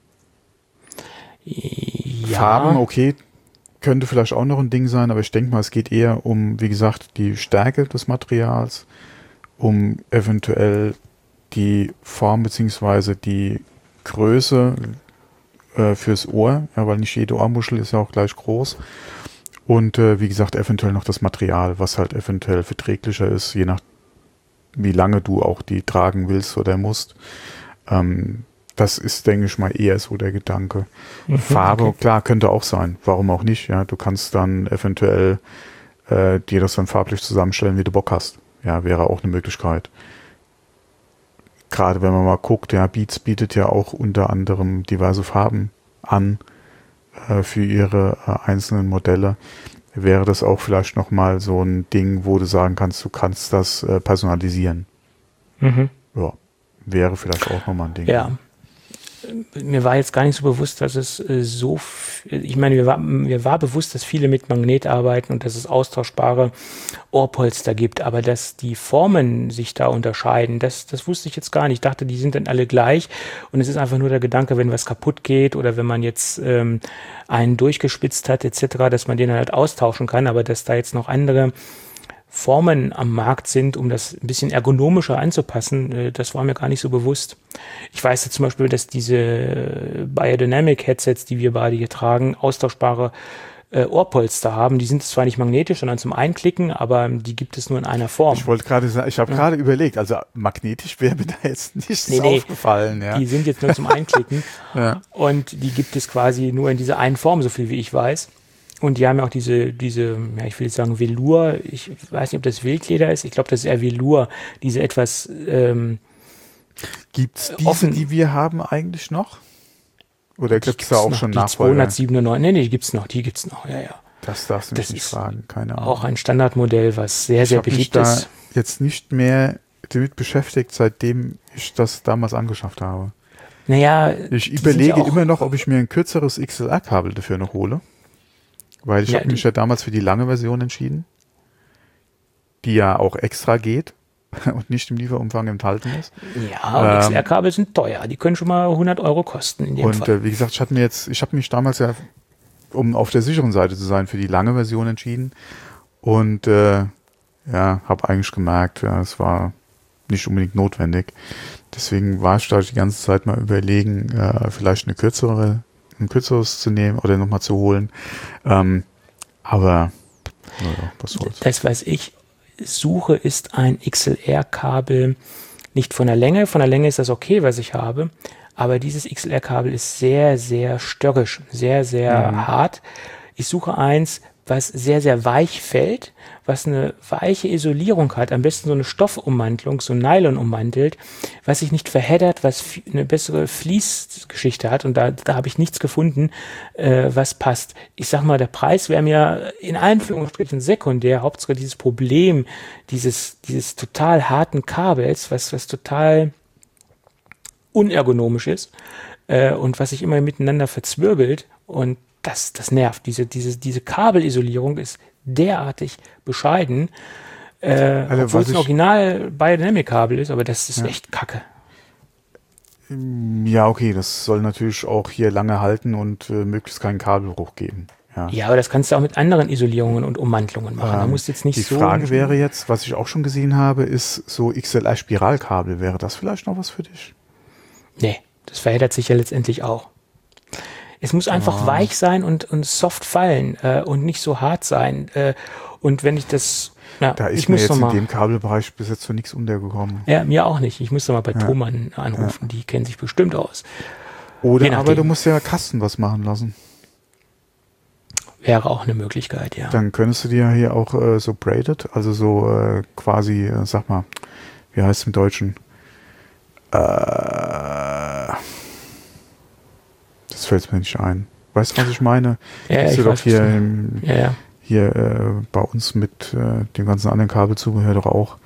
Ja. Farben, okay, könnte vielleicht auch noch ein Ding sein, aber ich denke mal, es geht eher um, wie gesagt, die Stärke des Materials, um eventuell die Form bzw. die Größe fürs Ohr, ja, weil nicht jede Ohrmuschel ist ja auch gleich groß. Und wie gesagt, eventuell noch das Material, was halt eventuell verträglicher ist, je nach wie lange du auch die tragen willst oder musst. Das ist, denke ich mal, eher so der Gedanke. Farbe, okay. Klar, könnte auch sein. Warum auch nicht? Ja, du kannst dann eventuell dir das dann farblich zusammenstellen, wie du Bock hast. Ja, wäre auch eine Möglichkeit. Gerade wenn man mal guckt, ja, Beats bietet ja auch unter anderem diverse Farben an für ihre einzelnen Modelle. Wäre das auch vielleicht nochmal so ein Ding, wo du sagen kannst, du kannst das personalisieren. Ja, wäre vielleicht auch nochmal ein Ding. Ja. Mir war jetzt gar nicht so bewusst, dass es ich meine, mir war bewusst, dass viele mit Magnet arbeiten und dass es austauschbare Ohrpolster gibt, aber dass die Formen sich da unterscheiden, das wusste ich jetzt gar nicht. Ich dachte, die sind dann alle gleich und es ist einfach nur der Gedanke, wenn was kaputt geht oder wenn man jetzt einen durchgespitzt hat etc., dass man den halt austauschen kann, aber dass da jetzt noch andere Formen am Markt sind, um das ein bisschen ergonomischer anzupassen, das war mir gar nicht so bewusst. Ich weiß ja zum Beispiel, dass diese Biodynamic-Headsets, die wir beide hier tragen, austauschbare Ohrpolster haben. Die sind zwar nicht magnetisch, sondern zum Einklicken, aber die gibt es nur in einer Form. Ich wollte gerade sagen, ich habe gerade überlegt, also magnetisch wäre mir da jetzt nichts aufgefallen. Ja. Die sind jetzt nur zum Einklicken ja. Und die gibt es quasi nur in dieser einen Form, so viel wie ich weiß. Und die haben ja auch diese, ja, ich will jetzt sagen Velour, ich weiß nicht, ob das Wildleder ist, ich glaube, das ist eher Velour, diese etwas Gibt's diese, die wir haben, eigentlich noch? Oder gibt es da auch schon Nachfolger? Die 297, nee, die gibt's noch, ja. Das darfst du mich nicht fragen, keine Ahnung. Auch ein Standardmodell, was sehr, sehr beliebt ist. Ich habe mich da jetzt nicht mehr damit beschäftigt, seitdem ich das damals angeschafft habe. Naja, ich überlege immer noch, ob ich mir ein kürzeres XLR-Kabel dafür noch hole. Weil ich habe mich ja damals für die lange Version entschieden, die ja auch extra geht und nicht im Lieferumfang enthalten ist. Ja, XLR-Kabel sind teuer. Die können schon mal 100 € kosten in dem Fall. Und wie gesagt, ich habe mich damals ja, um auf der sicheren Seite zu sein, für die lange Version entschieden. Und habe eigentlich gemerkt, es war nicht unbedingt notwendig. Deswegen war ich da die ganze Zeit mal überlegen, vielleicht ein kürzeres zu nehmen oder nochmal zu holen. Aber naja, was soll's. Das, was ich suche, ist ein XLR-Kabel, nicht von der Länge. Von der Länge ist das okay, was ich habe. Aber dieses XLR-Kabel ist sehr, sehr störrisch, sehr, sehr hart. Ich suche eins, was sehr, sehr weich fällt, was eine weiche Isolierung hat, am besten so eine Stoffummantelung, so Nylon ummantelt, was sich nicht verheddert, was eine bessere Fließgeschichte hat. Und da habe ich nichts gefunden, was passt. Ich sag mal, der Preis wäre mir in Anführungsstrichen sekundär. Hauptsache dieses Problem, dieses total harten Kabels, was total unergonomisch ist und was sich immer miteinander verzwirbelt, und das nervt. Diese Kabelisolierung ist derartig bescheiden, obwohl es ein Original Biodynamic-Kabel ist, aber das ist echt kacke. Ja, okay, das soll natürlich auch hier lange halten und möglichst keinen Kabelbruch geben. Ja, aber das kannst du auch mit anderen Isolierungen und Ummantelungen machen. Da musst du jetzt nicht die Frage wäre jetzt, was ich auch schon gesehen habe, ist so XLR-Spiralkabel. Wäre das vielleicht noch was für dich? Nee, das verheddert sich ja letztendlich auch. Es muss einfach weich sein und soft fallen und nicht so hart sein. Und wenn ich das... da ist mir jetzt in dem Kabelbereich bis jetzt so nichts untergekommen. Ja, mir auch nicht. Ich muss da mal bei Thomann anrufen. Die kennen sich bestimmt aus. Oder aber du musst ja Kasten was machen lassen. Wäre auch eine Möglichkeit, ja. Dann könntest du dir hier auch so braided, also so quasi, sag mal, wie heißt es im Deutschen? Das fällt mir nicht ein. Weißt du, was ich meine? Ja, ich doch hier, bei uns mit dem ganzen anderen Kabelzubehör doch auch.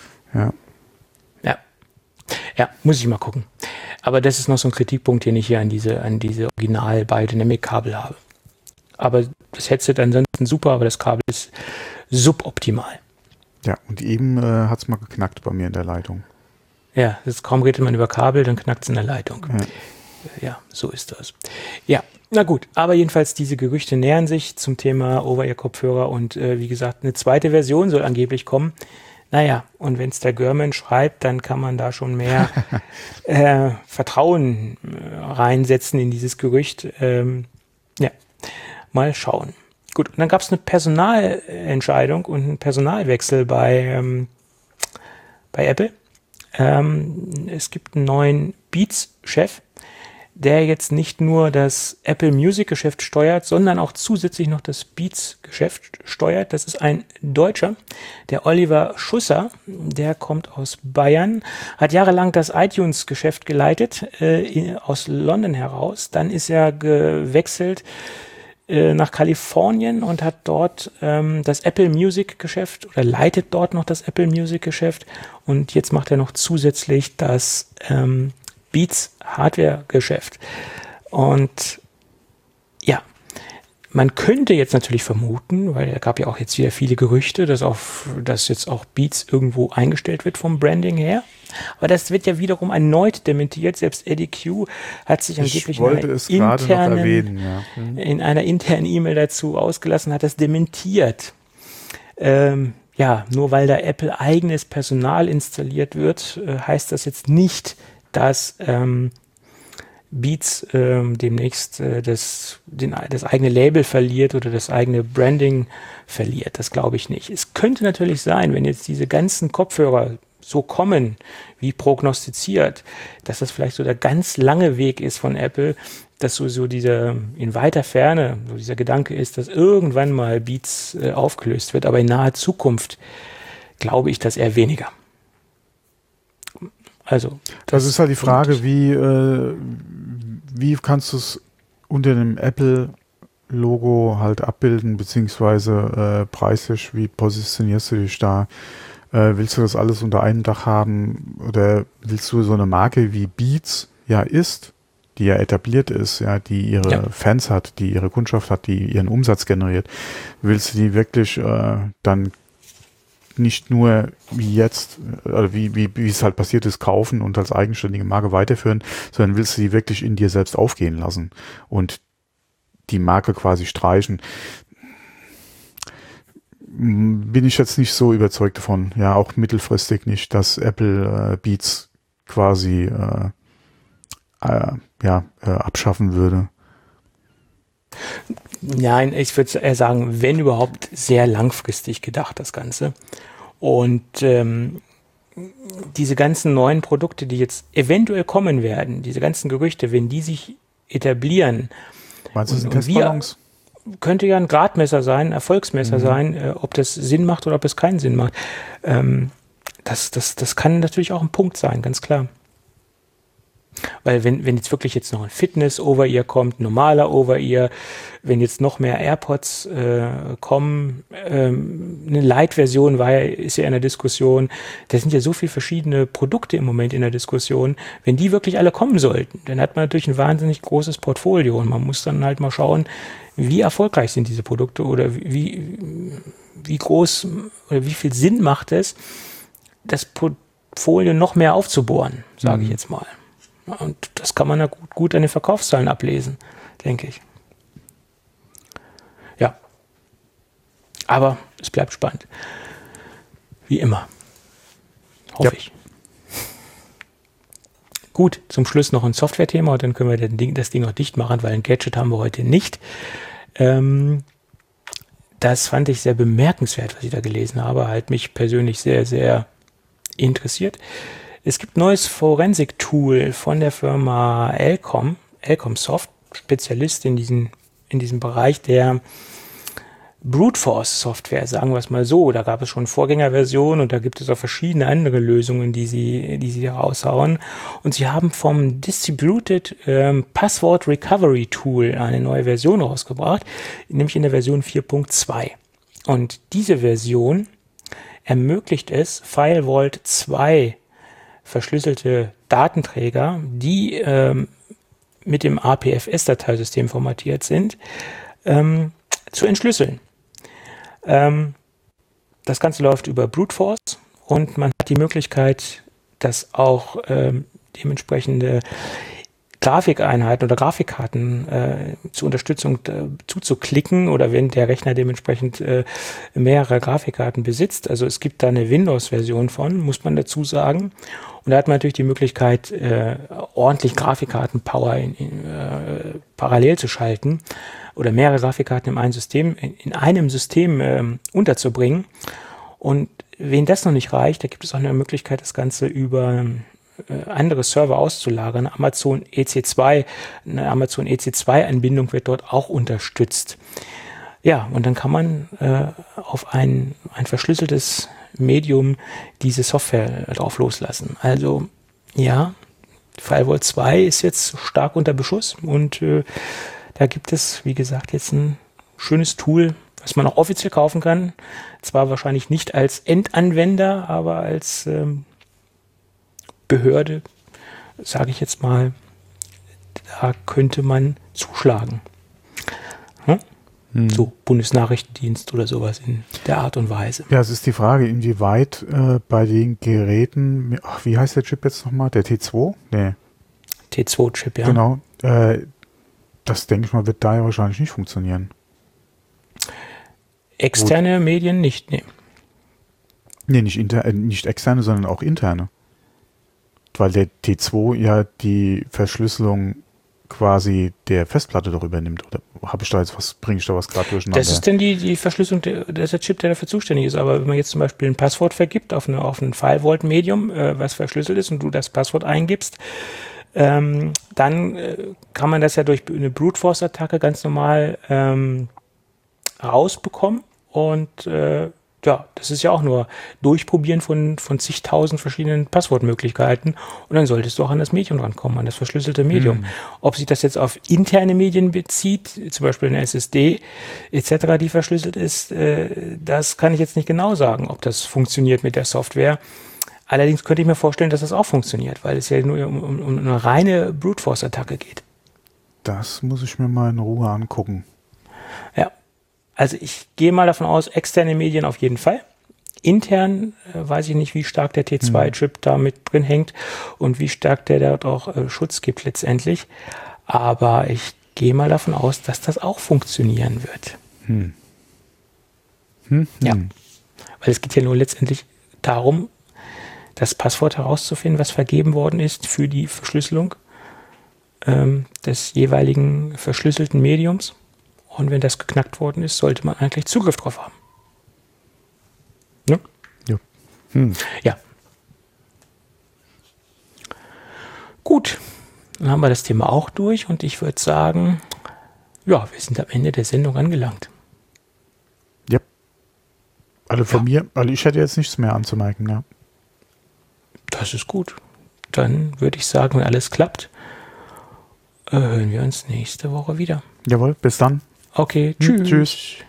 Ja, muss ich mal gucken. Aber das ist noch so ein Kritikpunkt, den ich hier an diese Original Biodynamic Kabel habe. Aber das Headset ansonsten super, aber das Kabel ist suboptimal. Ja, und eben hat es mal geknackt bei mir in der Leitung. Ja, kaum redet man über Kabel, dann knackt es in der Leitung. Ja, so ist das. Ja, na gut, aber jedenfalls diese Gerüchte nähern sich zum Thema Over-Ear-Kopfhörer und wie gesagt, eine zweite Version soll angeblich kommen. Naja, und wenn es der Görman schreibt, dann kann man da schon mehr Vertrauen reinsetzen in dieses Gerücht. Ja, mal schauen. Gut, und dann gab es eine Personalentscheidung und einen Personalwechsel bei Apple. Es gibt einen neuen Beats-Chef, der jetzt nicht nur das Apple Music-Geschäft steuert, sondern auch zusätzlich noch das Beats-Geschäft steuert. Das ist ein Deutscher, der Oliver Schusser, der kommt aus Bayern, hat jahrelang das iTunes-Geschäft geleitet, aus London heraus. Dann ist er gewechselt nach Kalifornien und hat dort das Apple Music Geschäft oder leitet dort noch das Apple Music Geschäft, und jetzt macht er noch zusätzlich das Beats Hardware Geschäft. Und ja, man könnte jetzt natürlich vermuten, weil es gab ja auch jetzt wieder viele Gerüchte, dass jetzt auch Beats irgendwo eingestellt wird vom Branding her. Aber das wird ja wiederum erneut dementiert. Selbst Eddie Q hat sich angeblich in einer internen E-Mail dazu ausgelassen, hat das dementiert. Nur weil da Apple eigenes Personal installiert wird, heißt das jetzt nicht, dass Beats demnächst das eigene Label verliert oder das eigene Branding verliert. Das glaube ich nicht. Es könnte natürlich sein, wenn jetzt diese ganzen Kopfhörer so kommen, wie prognostiziert, dass das vielleicht so der ganz lange Weg ist von Apple, dass so dieser in weiter Ferne so dieser Gedanke ist, dass irgendwann mal Beats aufgelöst wird, aber in naher Zukunft glaube ich das eher weniger. Also das ist halt die Frage, wie kannst du es unter dem Apple Logo halt abbilden, beziehungsweise preislich, wie positionierst du dich da? Willst du das alles unter einem Dach haben oder willst du so eine Marke wie Beats ja ist, die ja etabliert ist, ja, die ihre Fans hat, die ihre Kundschaft hat, die ihren Umsatz generiert, willst du die wirklich dann nicht nur wie jetzt, oder wie es halt passiert ist, kaufen und als eigenständige Marke weiterführen, sondern willst du die wirklich in dir selbst aufgehen lassen und die Marke quasi streichen? Bin ich jetzt nicht so überzeugt davon, ja, auch mittelfristig nicht, dass Apple Beats quasi abschaffen würde. Nein, ich würde eher sagen, wenn überhaupt, sehr langfristig gedacht, das Ganze. Und diese ganzen neuen Produkte, die jetzt eventuell kommen werden, diese ganzen Gerüchte, wenn die sich etablieren, meinst du, das sind Testballons? Könnte ja ein Gradmesser sein, ein Erfolgsmesser sein, ob das Sinn macht oder ob es keinen Sinn macht. Das kann natürlich auch ein Punkt sein, ganz klar. Weil wenn jetzt wirklich jetzt noch ein Fitness-Over-Ear kommt, normaler Over-Ear, wenn jetzt noch mehr AirPods kommen, eine Lite-Version ist ja in der Diskussion, da sind ja so viele verschiedene Produkte im Moment in der Diskussion, wenn die wirklich alle kommen sollten, dann hat man natürlich ein wahnsinnig großes Portfolio und man muss dann halt mal schauen, wie erfolgreich sind diese Produkte oder wie groß oder wie viel Sinn macht es, das Portfolio noch mehr aufzubohren, sage ich jetzt mal. Und das kann man ja gut an den Verkaufszahlen ablesen, denke ich. Ja. Aber es bleibt spannend. Wie immer. Hoffe ich. Gut, zum Schluss noch ein Software-Thema und dann können wir das Ding auch dicht machen, weil ein Gadget haben wir heute nicht. Das fand ich sehr bemerkenswert, was ich da gelesen habe. Hat mich persönlich sehr, sehr interessiert. Es gibt ein neues Forensik-Tool von der Firma Elcom Soft, Spezialist in diesem Bereich der Brute Force Software, sagen wir es mal so. Da gab es schon Vorgängerversionen und da gibt es auch verschiedene andere Lösungen, die sie raushauen. Und sie haben vom Distributed Password Recovery Tool eine neue Version rausgebracht, nämlich in der Version 4.2. Und diese Version ermöglicht es, FileVault 2 verschlüsselte Datenträger, die mit dem APFS-Dateisystem formatiert sind, zu entschlüsseln. Das Ganze läuft über Brute Force und man hat die Möglichkeit, dass auch dementsprechende Grafikeinheiten oder Grafikkarten zur Unterstützung zuzuklicken oder wenn der Rechner dementsprechend mehrere Grafikkarten besitzt. Also es gibt da eine Windows-Version von, muss man dazu sagen. Und da hat man natürlich die Möglichkeit, ordentlich Grafikkarten-Power parallel zu schalten oder mehrere Grafikkarten in einem System unterzubringen. Und wen das noch nicht reicht, da gibt es auch eine Möglichkeit, das Ganze über andere Server auszulagern. Eine Amazon EC2-Anbindung wird dort auch unterstützt. Ja, und dann kann man auf ein verschlüsseltes Medium diese Software drauf loslassen. Also ja, FileVault 2 ist jetzt stark unter Beschuss und da gibt es, wie gesagt, jetzt ein schönes Tool, was man auch offiziell kaufen kann. Zwar wahrscheinlich nicht als Endanwender, aber als Behörde, sage ich jetzt mal, da könnte man zuschlagen. So Bundesnachrichtendienst oder sowas in der Art und Weise. Ja, es ist die Frage, inwieweit bei den Geräten, wie heißt der Chip jetzt nochmal? Der T2? Nee. T2-Chip, ja. Genau. Das, denke ich mal, wird da ja wahrscheinlich nicht funktionieren. Externe Medien nicht, nee. Nee, nicht externe, sondern auch interne. Weil der T2 ja die Verschlüsselung quasi der Festplatte darüber nimmt. Oder bringe ich da was gerade durcheinander? Das ist denn die Verschlüsselung, das ist der Chip, der dafür zuständig ist. Aber wenn man jetzt zum Beispiel ein Passwort vergibt auf ein FileVault-Medium, was verschlüsselt ist und du das Passwort eingibst, dann kann man das ja durch eine Brute Force-Attacke ganz normal rausbekommen und Ja, das ist ja auch nur Durchprobieren von zigtausend verschiedenen Passwortmöglichkeiten und dann solltest du auch an das Medium rankommen, an das verschlüsselte Medium. Ob sich das jetzt auf interne Medien bezieht, zum Beispiel eine SSD etc., die verschlüsselt ist, das kann ich jetzt nicht genau sagen, ob das funktioniert mit der Software. Allerdings könnte ich mir vorstellen, dass das auch funktioniert, weil es ja nur um eine reine Brute-Force-Attacke geht. Das muss ich mir mal in Ruhe angucken. Ja. Also ich gehe mal davon aus, externe Medien auf jeden Fall. Intern weiß ich nicht, wie stark der T2-Chip da mit drin hängt und wie stark der dort auch Schutz gibt letztendlich. Aber ich gehe mal davon aus, dass das auch funktionieren wird. Ja, weil es geht ja nur letztendlich darum, das Passwort herauszufinden, was vergeben worden ist für die Verschlüsselung des jeweiligen verschlüsselten Mediums. Und wenn das geknackt worden ist, sollte man eigentlich Zugriff drauf haben. Ne? Ja. Ja. Gut, dann haben wir das Thema auch durch und ich würde sagen, ja, wir sind am Ende der Sendung angelangt. Ja. Alle von mir, also ich hätte jetzt nichts mehr anzumerken, ja. Das ist gut. Dann würde ich sagen, wenn alles klappt, hören wir uns nächste Woche wieder. Jawohl, bis dann. Okay, tschüss. Tschüss.